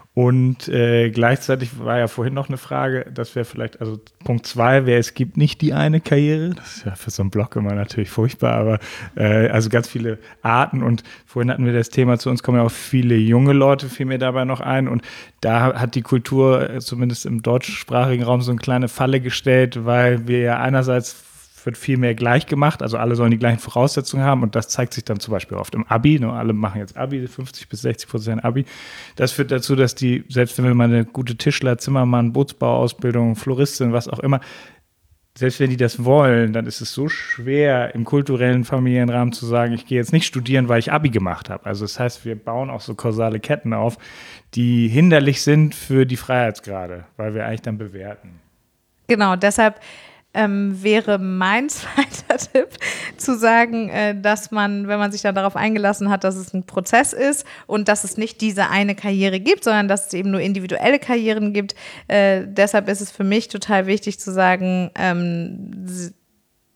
Und äh, gleichzeitig war ja vorhin noch eine Frage, das wäre vielleicht, also Punkt zwei wäre, es gibt nicht die eine Karriere. Das ist ja für so einen Blog immer natürlich furchtbar, aber äh, also ganz viele Arten. Und vorhin hatten wir das Thema, zu uns kommen ja auch viele junge Leute, fiel mir dabei noch ein. Und da hat die Kultur, äh, zumindest im deutschsprachigen Raum, so eine kleine Falle gestellt, weil wir ja einerseits wird viel mehr gleich gemacht, also alle sollen die gleichen Voraussetzungen haben und das zeigt sich dann zum Beispiel oft im Abi, ne? Alle machen jetzt Abi, fünfzig bis sechzig Prozent Abi. Das führt dazu, dass die, selbst wenn wir mal eine gute Tischler, Zimmermann, Bootsbauausbildung, Floristin, was auch immer, selbst wenn die das wollen, dann ist es so schwer, im kulturellen Familienrahmen zu sagen, ich gehe jetzt nicht studieren, weil ich Abi gemacht habe. Also das heißt, wir bauen auch so kausale Ketten auf, die hinderlich sind für die Freiheitsgrade, weil wir eigentlich dann bewerten. genau, deshalb Ähm, wäre mein zweiter Tipp, zu sagen, äh, dass man, wenn man sich dann darauf eingelassen hat, dass es ein Prozess ist und dass es nicht diese eine Karriere gibt, sondern dass es eben nur individuelle Karrieren gibt. Äh, deshalb ist es für mich total wichtig zu sagen, ähm,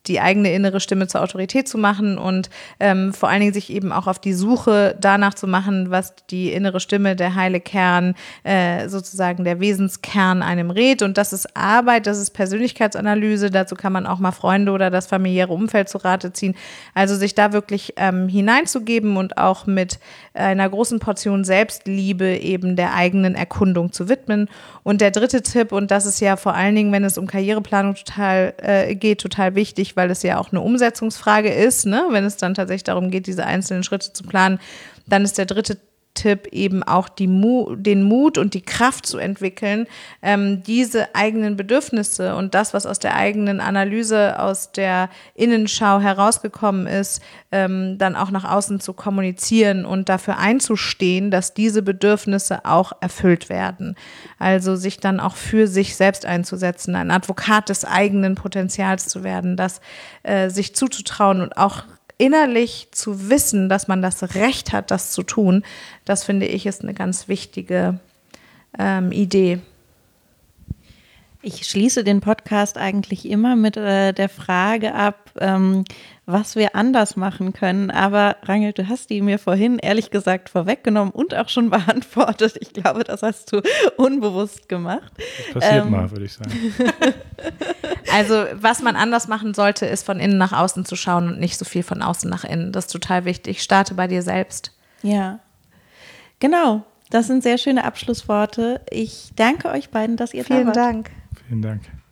die eigene innere Stimme zur Autorität zu machen und ähm, vor allen Dingen sich eben auch auf die Suche danach zu machen, was die innere Stimme, der heile Kern, äh, sozusagen der Wesenskern einem rät. Und das ist Arbeit, das ist Persönlichkeitsanalyse, dazu kann man auch mal Freunde oder das familiäre Umfeld zu Rate ziehen. Also sich da wirklich ähm, hineinzugeben und auch mit einer großen Portion Selbstliebe eben der eigenen Erkundung zu widmen. Und der dritte Tipp, und das ist ja vor allen Dingen, wenn es um Karriereplanung total äh, geht, total wichtig, weil es ja auch eine Umsetzungsfrage ist, ne? Wenn es dann tatsächlich darum geht, diese einzelnen Schritte zu planen, dann ist der dritte Tipp eben auch die Mu- den Mut und die Kraft zu entwickeln, ähm, diese eigenen Bedürfnisse und das, was aus der eigenen Analyse, aus der Innenschau herausgekommen ist, ähm, dann auch nach außen zu kommunizieren und dafür einzustehen, dass diese Bedürfnisse auch erfüllt werden. Also sich dann auch für sich selbst einzusetzen, ein Advokat des eigenen Potenzials zu werden, das äh, sich zuzutrauen und auch innerlich zu wissen, dass man das Recht hat, das zu tun, das finde ich ist eine ganz wichtige ähm, Idee. Ich schließe den Podcast eigentlich immer mit äh, der Frage ab, ähm, was wir anders machen können. Aber Rangel, du hast die mir vorhin ehrlich gesagt vorweggenommen und auch schon beantwortet. Ich glaube, das hast du unbewusst gemacht. Das passiert ähm, mal, würde ich sagen. Also was man anders machen sollte, ist von innen nach außen zu schauen und nicht so viel von außen nach innen. Das ist total wichtig. Starte bei dir selbst. Ja, genau. Das sind sehr schöne Abschlussworte. Ich danke euch beiden, dass ihr da wart. Vielen Dank. Vielen Dank.